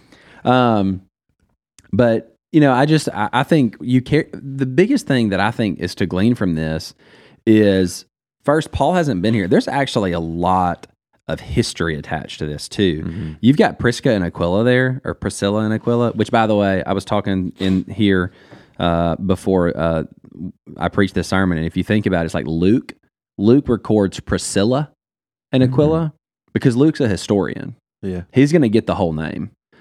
But I think the biggest thing that I think is to glean from this is, first, Paul hasn't been here. There's actually a lot of history attached to this too. Mm-hmm. You've got Prisca and Aquila there, or Priscilla and Aquila, which, by the way, I was talking in here before I preached this sermon, and if you think about it, it's like Luke records Priscilla and Aquila because Luke's a historian. Yeah. He's going to get the whole name.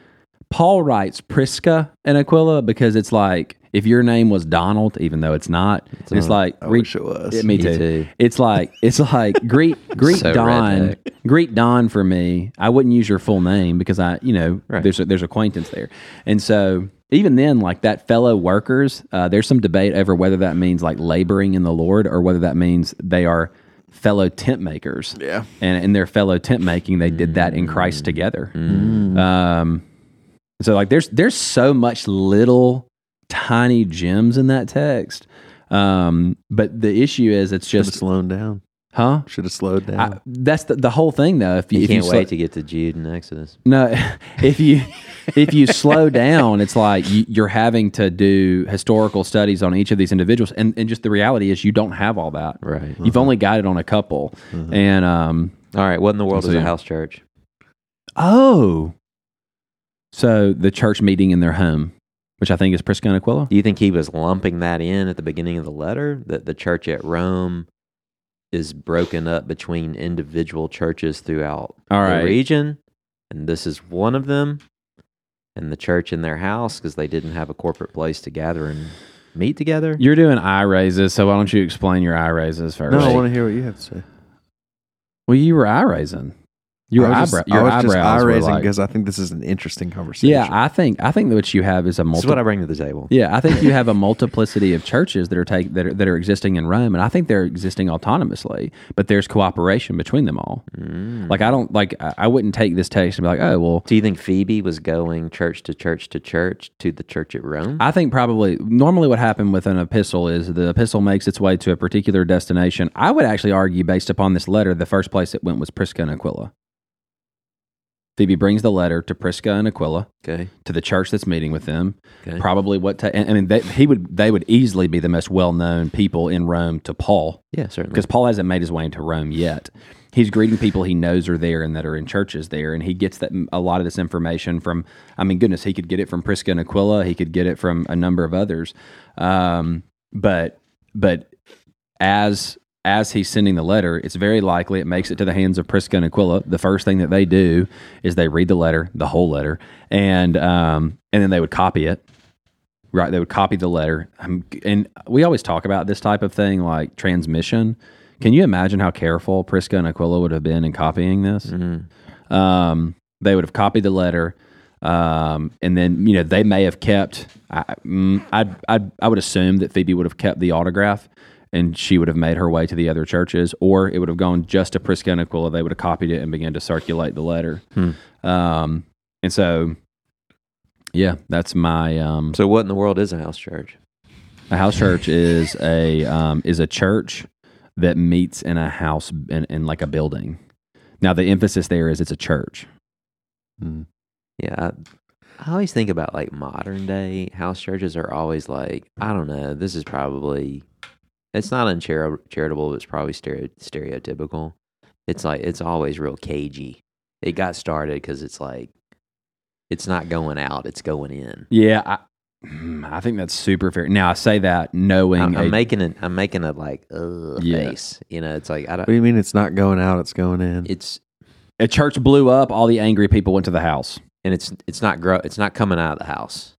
Paul writes Prisca and Aquila because it's like if your name was Donald, even though it's not, it's like I wish it was. Yeah, me too. It's like greet So Don, redneck. greet Don for me. I wouldn't use your full name because Right. there's acquaintance there, and so even then, like that fellow workers, there's some debate over whether that means like laboring in the Lord or whether that means they are fellow tent makers. Yeah. And in their fellow tent making, they did that in Christ together. So like there's so much little tiny gems in that text. But the issue is it's Should have just, slowed down. huh? Should have slowed down. That's the whole thing though. If You if can't slow- wait to get to Jude and Exodus. No, if you slow down, it's like you're having to do historical studies on each of these individuals, and just the reality is you don't have all that. Right. You've only got it on a couple, and All right. What in the world So, is a yeah. house church? so the church meeting in their home, which I think is Prisca and Aquila. Do you think he was lumping that in at the beginning of the letter? That the church at Rome is broken up between individual churches throughout All right. the region, and this is one of them, and the church in their house because they didn't have a corporate place to gather and meet together? You're doing eye raises, so why don't you explain your eye raises first? No, I want to hear what you have to say. Well, you were eye raising. Your I was eyebrow. just, Your I was just eyebrows eye were raising like, because I think this is an interesting conversation. yeah. I think that what you have is a This is what I bring to the table. Yeah, I think you have a multiplicity of churches that are that are existing in Rome, and I think they're existing autonomously, but there's cooperation between them all. Like I wouldn't take this text and be like, oh well. Do you think Phoebe was going church to church to church to the church at Rome? I think probably normally what happened with an epistle is the epistle makes its way to a particular destination. I would actually argue, based upon this letter, the first place it went was Prisca and Aquila. Phoebe brings the letter to Prisca and Aquila, Okay. to the church that's meeting with them. Okay. Probably they would easily be the most well known people in Rome to Paul, Yeah, certainly. because Paul hasn't made his way into Rome yet. He's greeting people he knows are there and that are in churches there, and he gets a lot of this information from. I mean, goodness, he could get it from Prisca and Aquila. He could get it from a number of others, but as he's sending the letter, it's very likely it makes it to the hands of Prisca and Aquila. The first thing that they do is they read the letter, the whole letter, and then they would copy it. Right, they would copy the letter, and we always talk about this type of thing, like transmission. Can you imagine how careful Prisca and Aquila would have been in copying this? They would have copied the letter, and then they may have kept. I would assume that Phoebe would have kept the autograph, and she would have made her way to the other churches, or it would have gone just to Prisca and Aquila. They would have copied it and began to circulate the letter. And so, yeah, that's my. So what in the world is a house church? A house church is a church that meets in a house in like a building. Now the emphasis there is it's a church. Yeah, I always think about like modern day house churches are always like, I don't know, this is probably, it's not uncharitable, but it's probably stereotypical. It's like, it's always real cagey. It got started because it's like, it's not going out, it's going in. Yeah, I think that's super fair. Now I say that knowing I'm making a like Yeah. face. It's like I What don't. do you mean it's not going out, it's going in? It's a church blew up. All the angry people went to the house. and it's not coming out of the house.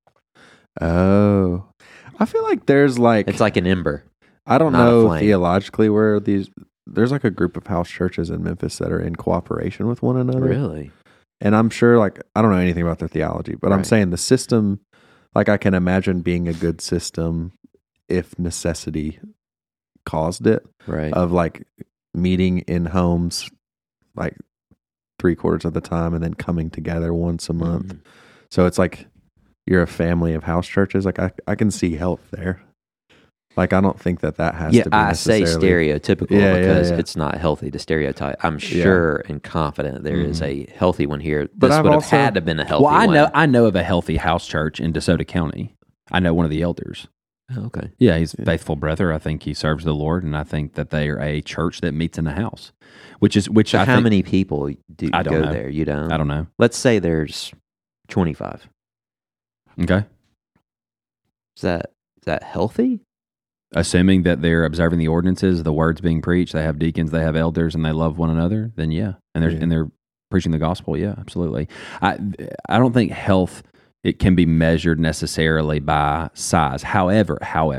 Oh. I feel like there's like, It's like an ember. I don't not a know flame. theologically where there's like a group of house churches in Memphis that are in cooperation with one another. Really? And I'm sure, like, I don't know anything about their theology, but I'm Right. saying the system, like, I can imagine being a good system if necessity caused it, Right. of like meeting in homes like 3/4 of the time and then coming together once a month. So it's like you're a family of house churches. Like, I can see health there. Like, I don't think that has Yeah, to be I say necessarily. stereotypical Yeah, yeah, because yeah. it's not healthy to stereotype. I'm sure and confident there is a healthy one here. But This I've would have also- had to have been a healthy Well, one. I know of a healthy house church in DeSoto County. I know one of the elders. Oh, okay. Yeah, he's a faithful brother. I think he serves the Lord, and I think that they are a church that meets in the house. So I how think, many people do I don't go know. there? You don't? I don't know. Let's say there's 25. Okay, Is that healthy? assuming that they're observing the ordinances, the words being preached, they have deacons, they have elders, and they love one another. Then yeah, and they're preaching the gospel. Yeah, absolutely. I don't think health it can be measured necessarily by size. However,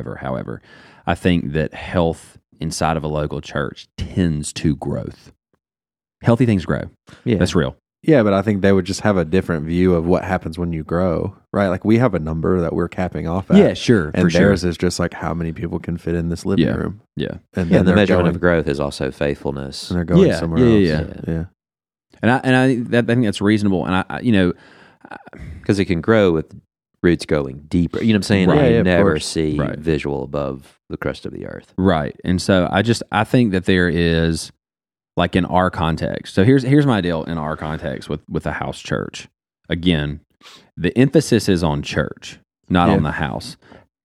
I think that health inside of a local church tends to growth. Healthy things grow. Yeah. That's real. Yeah, but I think they would just have a different view of what happens when you grow, right? Like we have a number that we're capping off at. Yeah, sure. And for sure. theirs is just like how many people can fit in this living Yeah. room. Yeah. And Yeah, then the they're measurement going, of growth is also faithfulness. and they're going Yeah, somewhere yeah, else. Yeah. And I think that's reasonable. And I Because it can grow with roots going deeper. You know what I'm saying? Right. And Yeah, you of never course. see Right. visual above the crust of the earth. right. And so I think that there is, like in our context. So here's my deal in our context with a house church. Again, the emphasis is on church, not Yeah. on the house.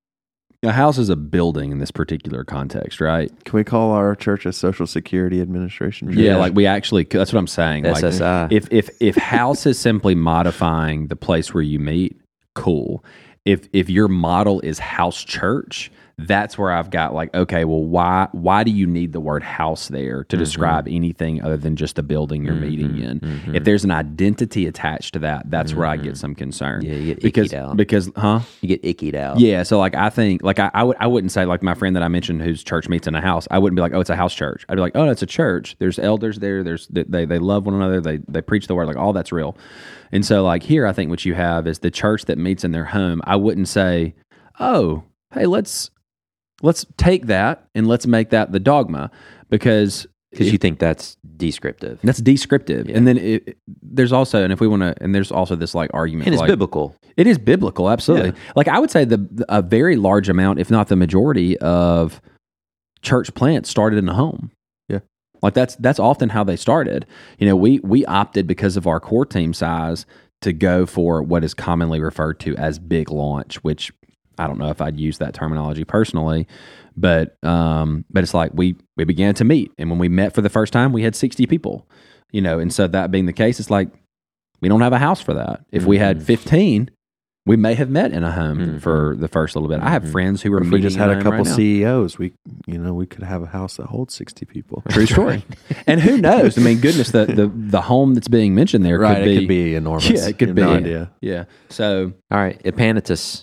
A house is a building in this particular context, right? Can we call our church a Social Security Administration church? Yeah, like we actually. That's what I'm saying. Like, SSI. if house is simply modifying the place where you meet, cool. If your model is house church, that's where I've got like, okay, well, why do you need the word house there to describe anything other than just the building you're meeting in? If there's an identity attached to that, that's where I get some concern. Yeah, you get because ickied out. because You get ickied out. yeah, so like I think like I wouldn't say like my friend that I mentioned whose church meets in a house. I wouldn't be like, oh, it's a house church. I'd be like, oh, it's a church. There's elders there. They love one another. They preach the word. Like all that's real. And so like here, I think what you have is the church that meets in their home. I wouldn't say, oh, hey, let's take that and let's make that the dogma because you think that's descriptive. that's descriptive. Yeah. And then there's also, and if we want to, and there's also this like argument, And it's like, biblical. It is biblical, absolutely. Like I would say a very large amount, if not the majority, of church plants started in the home. Yeah. Like that's often how they started. You know, we opted because of our core team size to go for what is commonly referred to as big launch, which I don't know if I'd use that terminology personally, but it's like we began to meet, and when we met for the first time, we had 60 people. You know, and so that being the case, it's like we don't have a house for that. If we had 15, we may have met in a home for the first little bit. I have friends who were If we meeting just in had a a home couple right now. CEOs, we could have a house that holds 60 people. True story. And who knows? I mean, goodness, the home that's being mentioned there Right, could be, it could be enormous. Yeah, it could You have be. no idea. Yeah. So All right. Epanitus.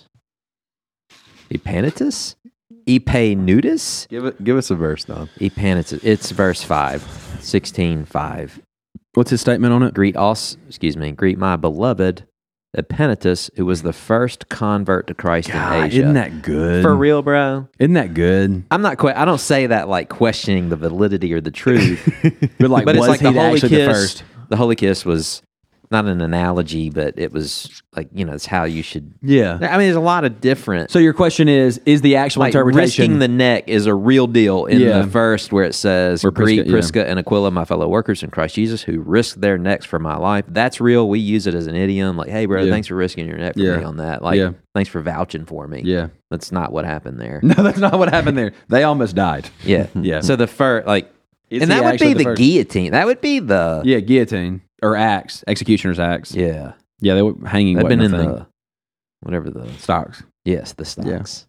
Epanitus? Epanutus? Give us a verse, Don. Epanitus. It's verse 5. 16:5. what's his statement on it? Greet my beloved Epanitus, who was the first convert to Christ in Asia. Isn't that good? For real, bro? Isn't that good? I'm not I don't say that like questioning the validity or the truth. But like, But was it's like he the Holy actually Kiss. the first? The Holy Kiss was not an analogy, but it was like, it's how you should. Yeah. I mean, there's a lot of different. So your question is the actual like interpretation? risking the neck is a real deal in Yeah. the first where it says, Where greet Prisca, Prisca and Aquila, my fellow workers in Christ Jesus, who risked their necks for my life. That's real. We use it as an idiom. Like, hey, bro, Yeah. thanks for risking your neck for Yeah. me on that. Like, Yeah. thanks for vouching for me. Yeah. That's not what happened there. No, that's not what happened there. They almost died. Yeah. Yeah. So the first, like, Is and he that would actually be the the first? guillotine. That would be the, Yeah, guillotine or axe, executioner's axe. yeah. Yeah, they were hanging. I've been in the the, whatever the, stocks. yes, the stocks.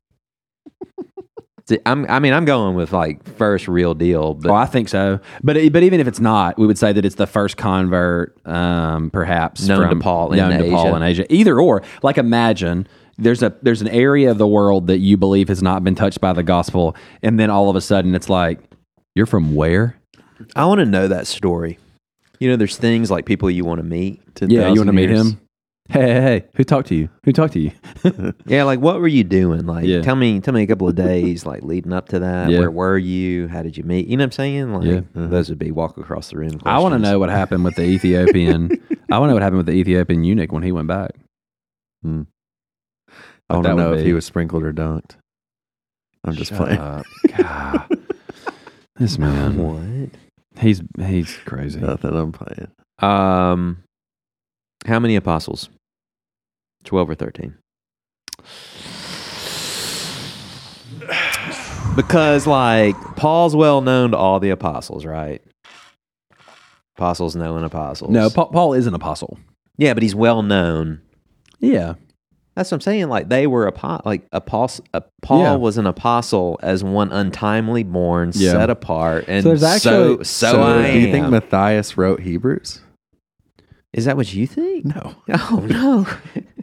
See, I'm going with like first real deal, but Oh, I think so. But even if it's not, we would say that it's the first convert, perhaps Known to from- Paul in known to Paul Asia. in Asia. Either or. Like imagine there's an area of the world that you believe has not been touched by the gospel, and then all of a sudden it's like, you're from where? I want to know that story. There's things like people you want to meet. Yeah, you want to 10,000 meet years. him? Hey, who talked to you? Who talked to you? Yeah, like what were you doing? Like, Yeah. tell me a couple of days like leading up to that. Yeah. Where were you? How did you meet? You know what I'm saying? Like, Yeah. those would be walk across the room. I want to questions. know what happened with the Ethiopian. I want to know what happened with the Ethiopian eunuch when he went back. I want That to would know if be- he was sprinkled or dunked. I'm just Shut playing. up. God. This man, What? he's crazy. Nothing. I'm playing. How many apostles? 12 or 13? Because like Paul's well known to all the apostles, right? Apostles knowing apostles. No, Paul is an apostle. Yeah, but he's well known. Yeah. That's what I'm saying. Like they were Paul Yeah. was an apostle as one untimely born, Yeah. set apart, and So there's actually- so I do you think am. Matthias wrote Hebrews? Is that what you think? No. Oh no.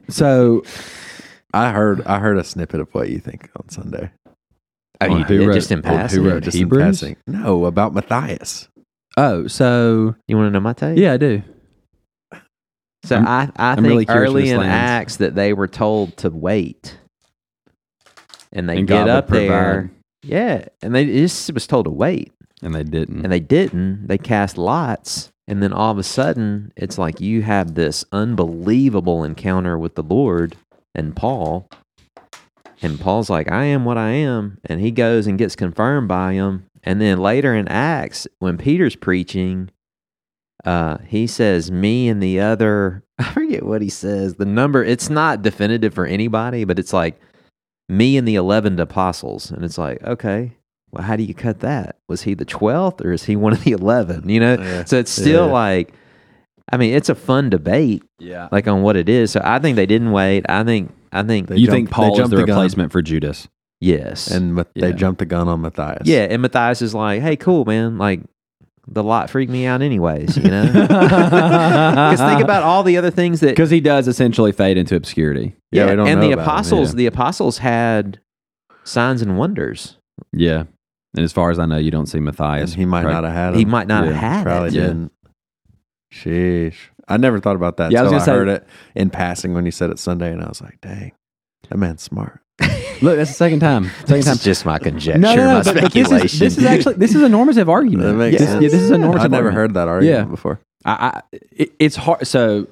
So I heard a snippet of what you think on Sunday. Oh, On you who did wrote- just in who passing. wrote Just Hebrews? in passing. No, about Matthias. so You want to know my take? yeah, I do. So I I'm think really curious early where in this lands. Acts that they were told to wait, and they And get God would up there. provide. Yeah, and they just was told to wait, And they didn't. and they didn't. They cast lots, and then all of a sudden, it's like you have this unbelievable encounter with the Lord and Paul. And Paul's like, I am what I am. And he goes and gets confirmed by him. And then later in Acts, when Peter's preaching, he says, me and the other, I forget what he says. The number, it's not definitive for anybody, but it's like me and the 11 apostles. And it's like, okay, well, how do you cut that? Was he the 12th or is he one of the 11? You know? Yeah. So it's still Yeah. like, I mean, it's a fun debate, yeah. like on what it is. So I think they didn't wait. I think They You jumped- think they Paul is jumped the the gun. replacement for Judas? yes. And Yeah. they jumped the gun on Matthias. Yeah, and Matthias is like, "Hey, cool, man. Like, the lot freaked me out, anyways. You know, because think about all the other things that. Because he does essentially fade into obscurity. Yeah, we don't and know the about him, apostles, yeah. the apostles had signs and wonders. Yeah. And as far as I know, you don't see And Matthias. he might right? not have had He him. might not Yeah, have had Probably it. Yeah. didn't. Sheesh. I never thought about that Yeah, I was until gonna say- heard it in passing when you said it Sunday, and I was like, dang, that man's smart. Look, that's the second time. Second This time. is just my conjecture, No, my but speculation. this is actually this is a normative argument. That makes This- sense. yeah, this is a normative I've never argument. heard that argument Yeah. before. It's hard. So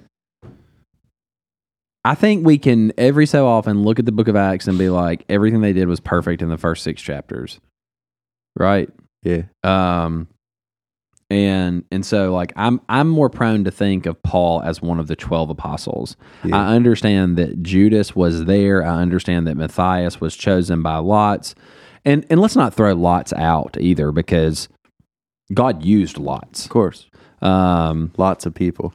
I think we can every so often look at the book of Acts and be like, everything they did was perfect in the first 6 chapters, right? Yeah. And so like I'm more prone to think of Paul as one of the 12 apostles. Yeah. I understand that Judas was there. I understand that Matthias was chosen by lots, and let's not throw lots out either, because God used lots. Of course. Lots of people.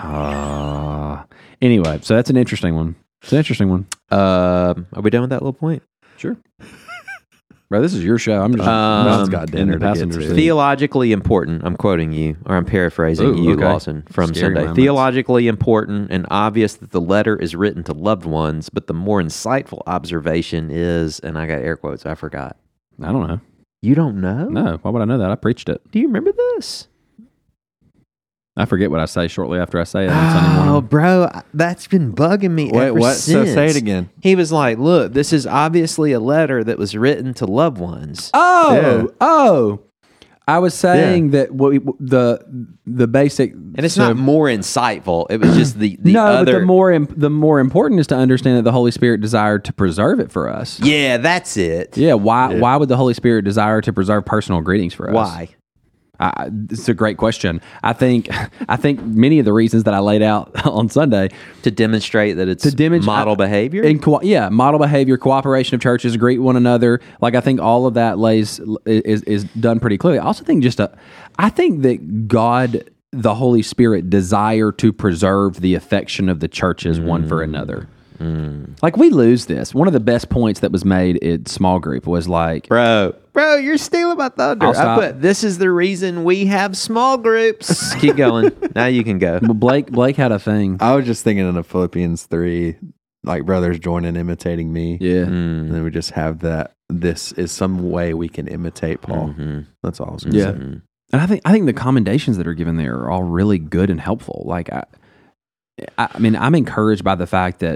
Anyway, so that's an interesting one. It's an interesting one. Are we done with that little point? Sure. Bro, this is your show. I'm just Ron's got in dinner the to get passenger to. seat. Theologically important. I'm quoting you, or I'm paraphrasing Ooh, you, okay. Lawson, from Scary Sunday. moments. Theologically important and obvious that the letter is written to loved ones, but the more insightful observation is, and I got air quotes, I forgot. I don't know. You don't know? No, why would I know that? I preached it. Do you remember this? I forget what I say shortly after I say it on Sunday Oh, morning. bro, that's been bugging me Wait, ever what? since. So say it again. He was like, look, this is obviously a letter that was written to loved ones. Oh. I was saying that what the basic And it's not more insightful. It was just the no, other. but the more important is to understand that the Holy Spirit desired to preserve it for us. Yeah, that's it. Yeah, why would the Holy Spirit desire to preserve personal greetings for us? Why? It's a great question. I think many of the reasons that I laid out on Sunday To demonstrate that it's model behavior? and model behavior, cooperation of churches, greet one another. Like I think all of that is done pretty clearly. I also think I think that God, the Holy Spirit, desire to preserve the affection of the churches one for another. Like we lose this. One of the best points that was made in small group was like, Bro, you're stealing my thunder. I'll stop. I put, this is the reason we have small groups. Keep going. Now you can go. well, Blake had a thing. I was just thinking of Philippians 3, like brothers join in imitating me. Yeah. And then we just have that. This is some way we can imitate Paul. That's all I was going to Yeah. say. And I think the commendations that are given there are all really good and helpful. Like I mean, I'm encouraged by the fact that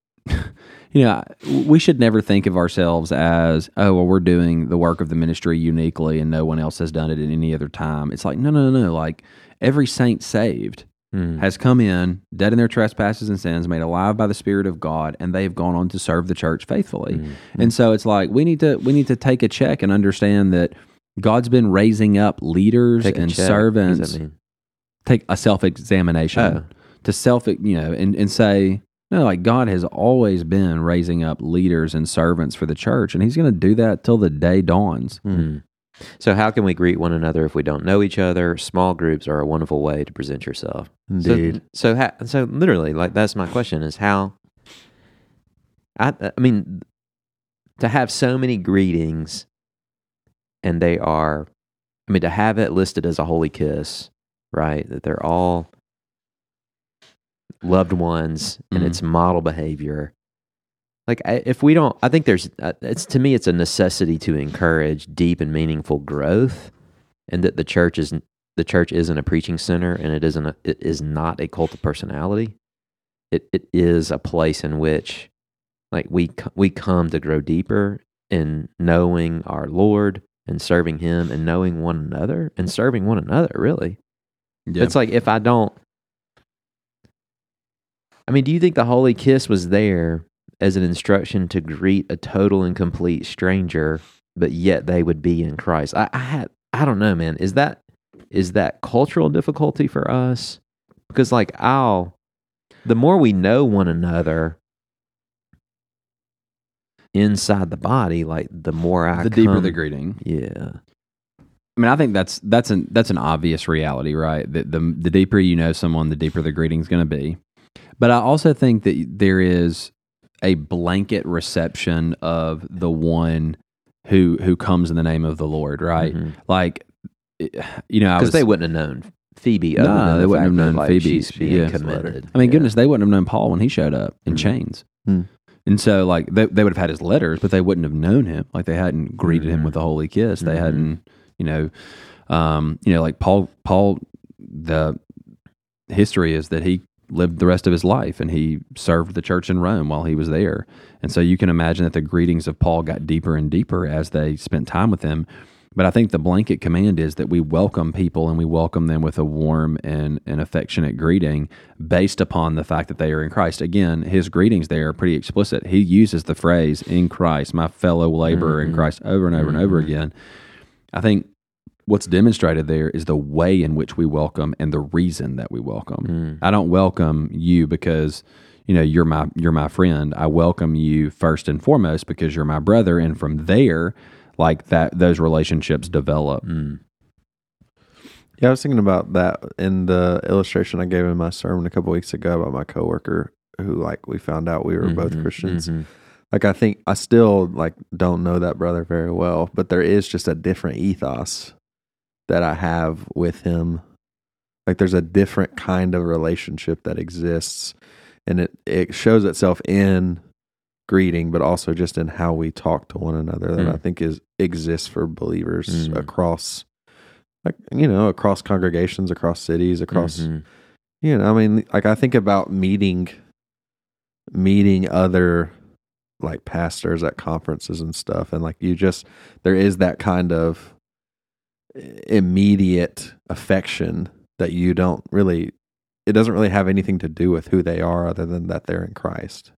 we should never think of ourselves as, oh, well, we're doing the work of the ministry uniquely and no one else has done it at any other time. It's like, no. Like every saint saved has come in, dead in their trespasses and sins, made alive by the Spirit of God, and they have gone on to serve the church faithfully. And so it's like we need to take a check and understand that God's been raising up leaders Take a and check. servants. What does that mean? Take a self-examination to and say, no, like God has always been raising up leaders and servants for the church, and he's going to do that till the day dawns. So how can we greet one another if we don't know each other? Small groups are a wonderful way to present yourself. Indeed. So literally, like that's my question: is how? I mean, to have so many greetings, and they are, I mean, to have it listed as a holy kiss, right? That they're all loved ones and Mhm. its model behavior. Like if we don't, I think there's, it's to me, it's a necessity to encourage deep and meaningful growth, and that the church isn't a preaching center, and it is not a cult of personality. It is a place in which, like, we come to grow deeper in knowing our Lord and serving Him and knowing one another and serving one another. Really, Yeah. it's like if I don't. I mean, do you think the Holy Kiss was there as an instruction to greet a total and complete stranger, but yet they would be in Christ? I don't know, man. Is that cultural difficulty for us? Because like the more we know one another inside the body, like the more the deeper the greeting. Yeah. I mean, I think that's an obvious reality, right? That the deeper you know someone, the deeper the greeting's going to be. But I also think that there is a blanket reception of the one who comes in the name of the Lord, right? Mm-hmm. Like, because they wouldn't have known Phoebe. No, other than they the wouldn't have fact that, known like, Phoebe. She's being Yeah. committed. I mean, Yeah. goodness, they wouldn't have known Paul when he showed up in chains. Mm. And so, like, they would have had his letters, but they wouldn't have known him. Like, they hadn't greeted him with the holy kiss. They hadn't, like Paul. The history is that he lived the rest of his life and he served the church in Rome while he was there. And so you can imagine that the greetings of Paul got deeper and deeper as they spent time with him. But I think the blanket command is that we welcome people and we welcome them with a warm and affectionate greeting based upon the fact that they are in Christ. Again, his greetings there are pretty explicit. He uses the phrase, in Christ, my fellow laborer in Christ, over and over and over again. I think what's demonstrated there is the way in which we welcome and the reason that we welcome. I don't welcome you because you're my friend. I welcome you first and foremost because you're my brother, and from there, like that, those relationships develop. Yeah, I was thinking about that in the illustration I gave in my sermon a couple weeks ago about my coworker who, like, we found out we were both Christians. Like, I think I still, like, don't know that brother very well, but there is just a different ethos that I have with him. Like, there's a different kind of relationship that exists, and it shows itself in greeting, but also just in how we talk to one another that I think exists for believers across, like, across congregations, across cities, across, I mean, like, I think about meeting other, like, pastors at conferences and stuff, and, like, there is that kind of immediate affection that it doesn't really have anything to do with who they are other than that they're in Christ,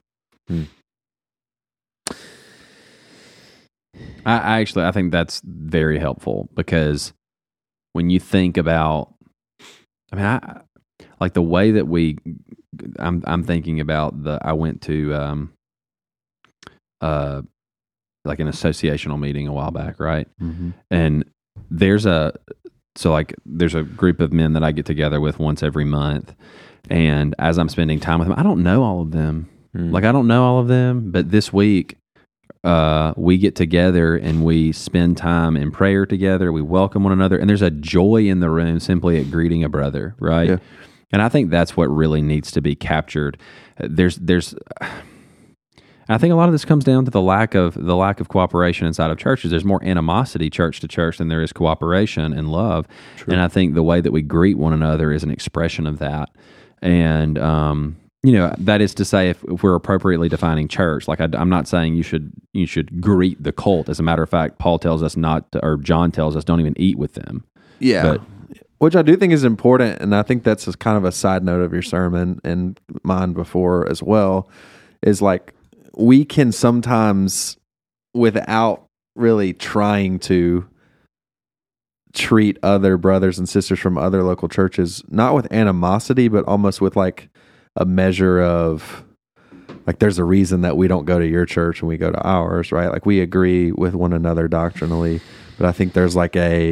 I think that's very helpful, because when you think about, like the way that I'm thinking about I went to like an associational meeting a while back, right? And there's a group of men that I get together with once every month, and as I'm spending time with them, I don't know all of them. Like, I don't know all of them, but this week we get together and we spend time in prayer together. We welcome one another, and there's a joy in the room simply at greeting a brother, right? Yeah. And I think that's what really needs to be captured. I think a lot of this comes down to the lack of cooperation inside of churches. There's more animosity church to church than there is cooperation and love. True. And I think the way that we greet one another is an expression of that. And that is to say, if we're appropriately defining church, like I'm not saying you should greet the cult. As a matter of fact, Paul tells us not to, or John tells us, don't even eat with them. Yeah. Which I do think is important, and I think that's just kind of a side note of your sermon and mine before as well, is like, we can sometimes, without really trying to treat other brothers and sisters from other local churches, not with animosity, but almost with like a measure of, like, there's a reason that we don't go to your church and we go to ours, right? Like, we agree with one another doctrinally, but I think there's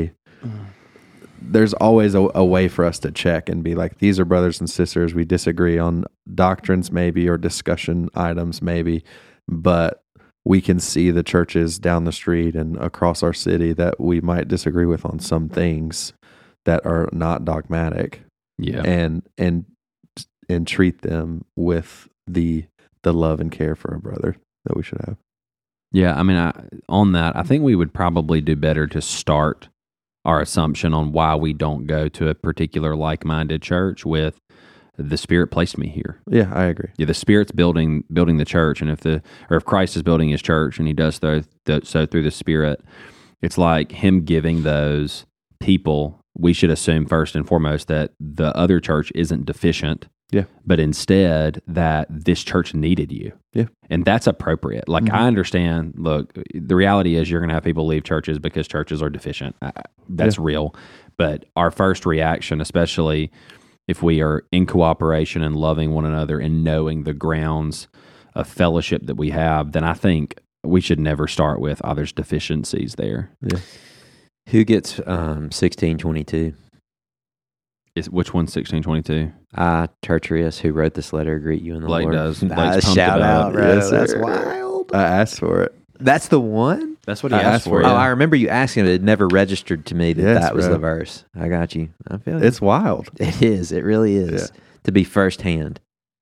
always a way for us to check and be like, these are brothers and sisters. We disagree on doctrines maybe, or discussion items maybe, but we can see the churches down the street and across our city that we might disagree with on some things that are not dogmatic. Yeah. And and treat them with the love and care for a brother that we should have. Yeah, I mean, on that, I think we would probably do better to start our assumption on why we don't go to a particular like-minded church with the Spirit placed me here. Yeah, I agree. Yeah, the Spirit's building the church, and if Christ is building His church, and He does so through the Spirit, it's like Him giving those people. We should assume first and foremost that the other church isn't deficient. Yeah. But instead that this church needed you. Yeah. And that's appropriate. Like, I understand, look, the reality is you're going to have people leave churches because churches are deficient. That's real. But our first reaction, especially if we are in cooperation and loving one another and knowing the grounds of fellowship that we have, then I think we should never start with, there's deficiencies there. Yeah. Who gets 1622? Which one's 1622? Tertius, who wrote this letter, greet you in the Blake Lord. does. Blake's pumped Shout about out, it. bro. Yes, That's sir. wild. I asked for it. That's the one? That's what he I asked asked for. for Oh, it. I remember you asking it. It never registered to me that Yes, that was bro. the verse. I got you. I feel you. It's wild. It is. It really is. To be firsthand.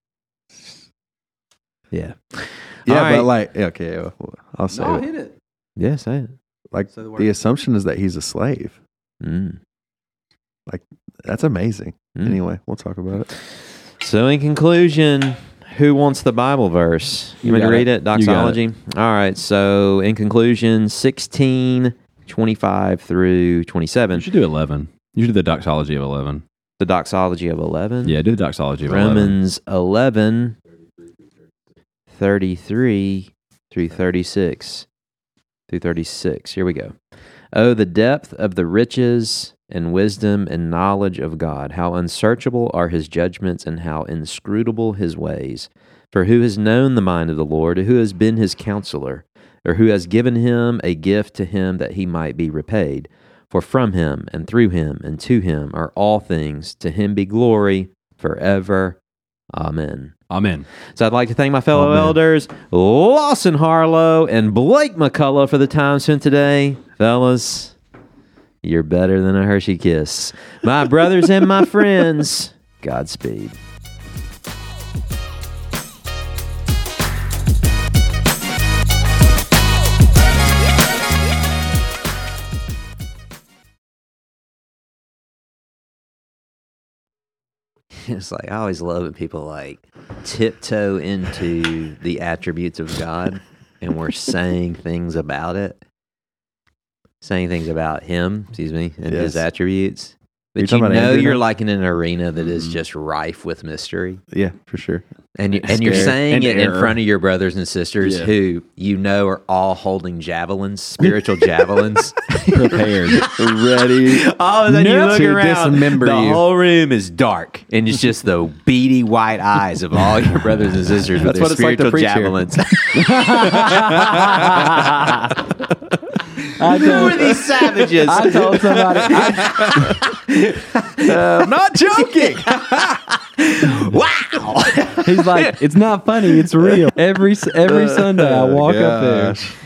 Yeah. Yeah, All right. but like, okay, I'll say it. it. Yeah, say it. Like, Say the word. the assumption is that he's a slave. Mm. That's amazing. Mm. Anyway, we'll talk about it. So, in conclusion, who wants the Bible verse? You want me to got read it. it? Doxology? All right. So, in conclusion, 16:25 through 27. You should do 11. You should do the doxology of 11. The doxology of 11. Yeah, do the doxology of 11. Romans 11, 33 through 36. Through 36. Here we go. Oh, the depth of the riches and wisdom and knowledge of God. How unsearchable are His judgments and how inscrutable His ways. For who has known the mind of the Lord? Who has been His counselor? Or who has given Him a gift to Him that He might be repaid? For from Him and through Him and to Him are all things. To Him be glory forever. Amen. Amen. So I'd like to thank my fellow Amen. elders, Lawson Harlow and Blake McCullough, for the time spent today. Fellas, you're better than a Hershey Kiss. My brothers and my friends, Godspeed. It's like, I always love when people like tiptoe into the attributes of God and we're saying things about it. Saying things about Him, and His Yes. attributes. You're But talking you about know Andrew you're now? like in an arena that is just rife with mystery. Yeah, for sure. And you're Scared. saying And it in error. front of your brothers and sisters Yeah. who you know are all holding javelins, spiritual javelins. Prepared. Ready. All of a sudden you look to around, dismember the you. whole room is dark, and it's just the beady white eyes of all your brothers and sisters with That's their what it's like to spiritual preach here. javelins. I Who are these savages? I told somebody. I'm not joking. Wow! He's like, it's not funny. It's real. Every Sunday I walk up there. Gosh.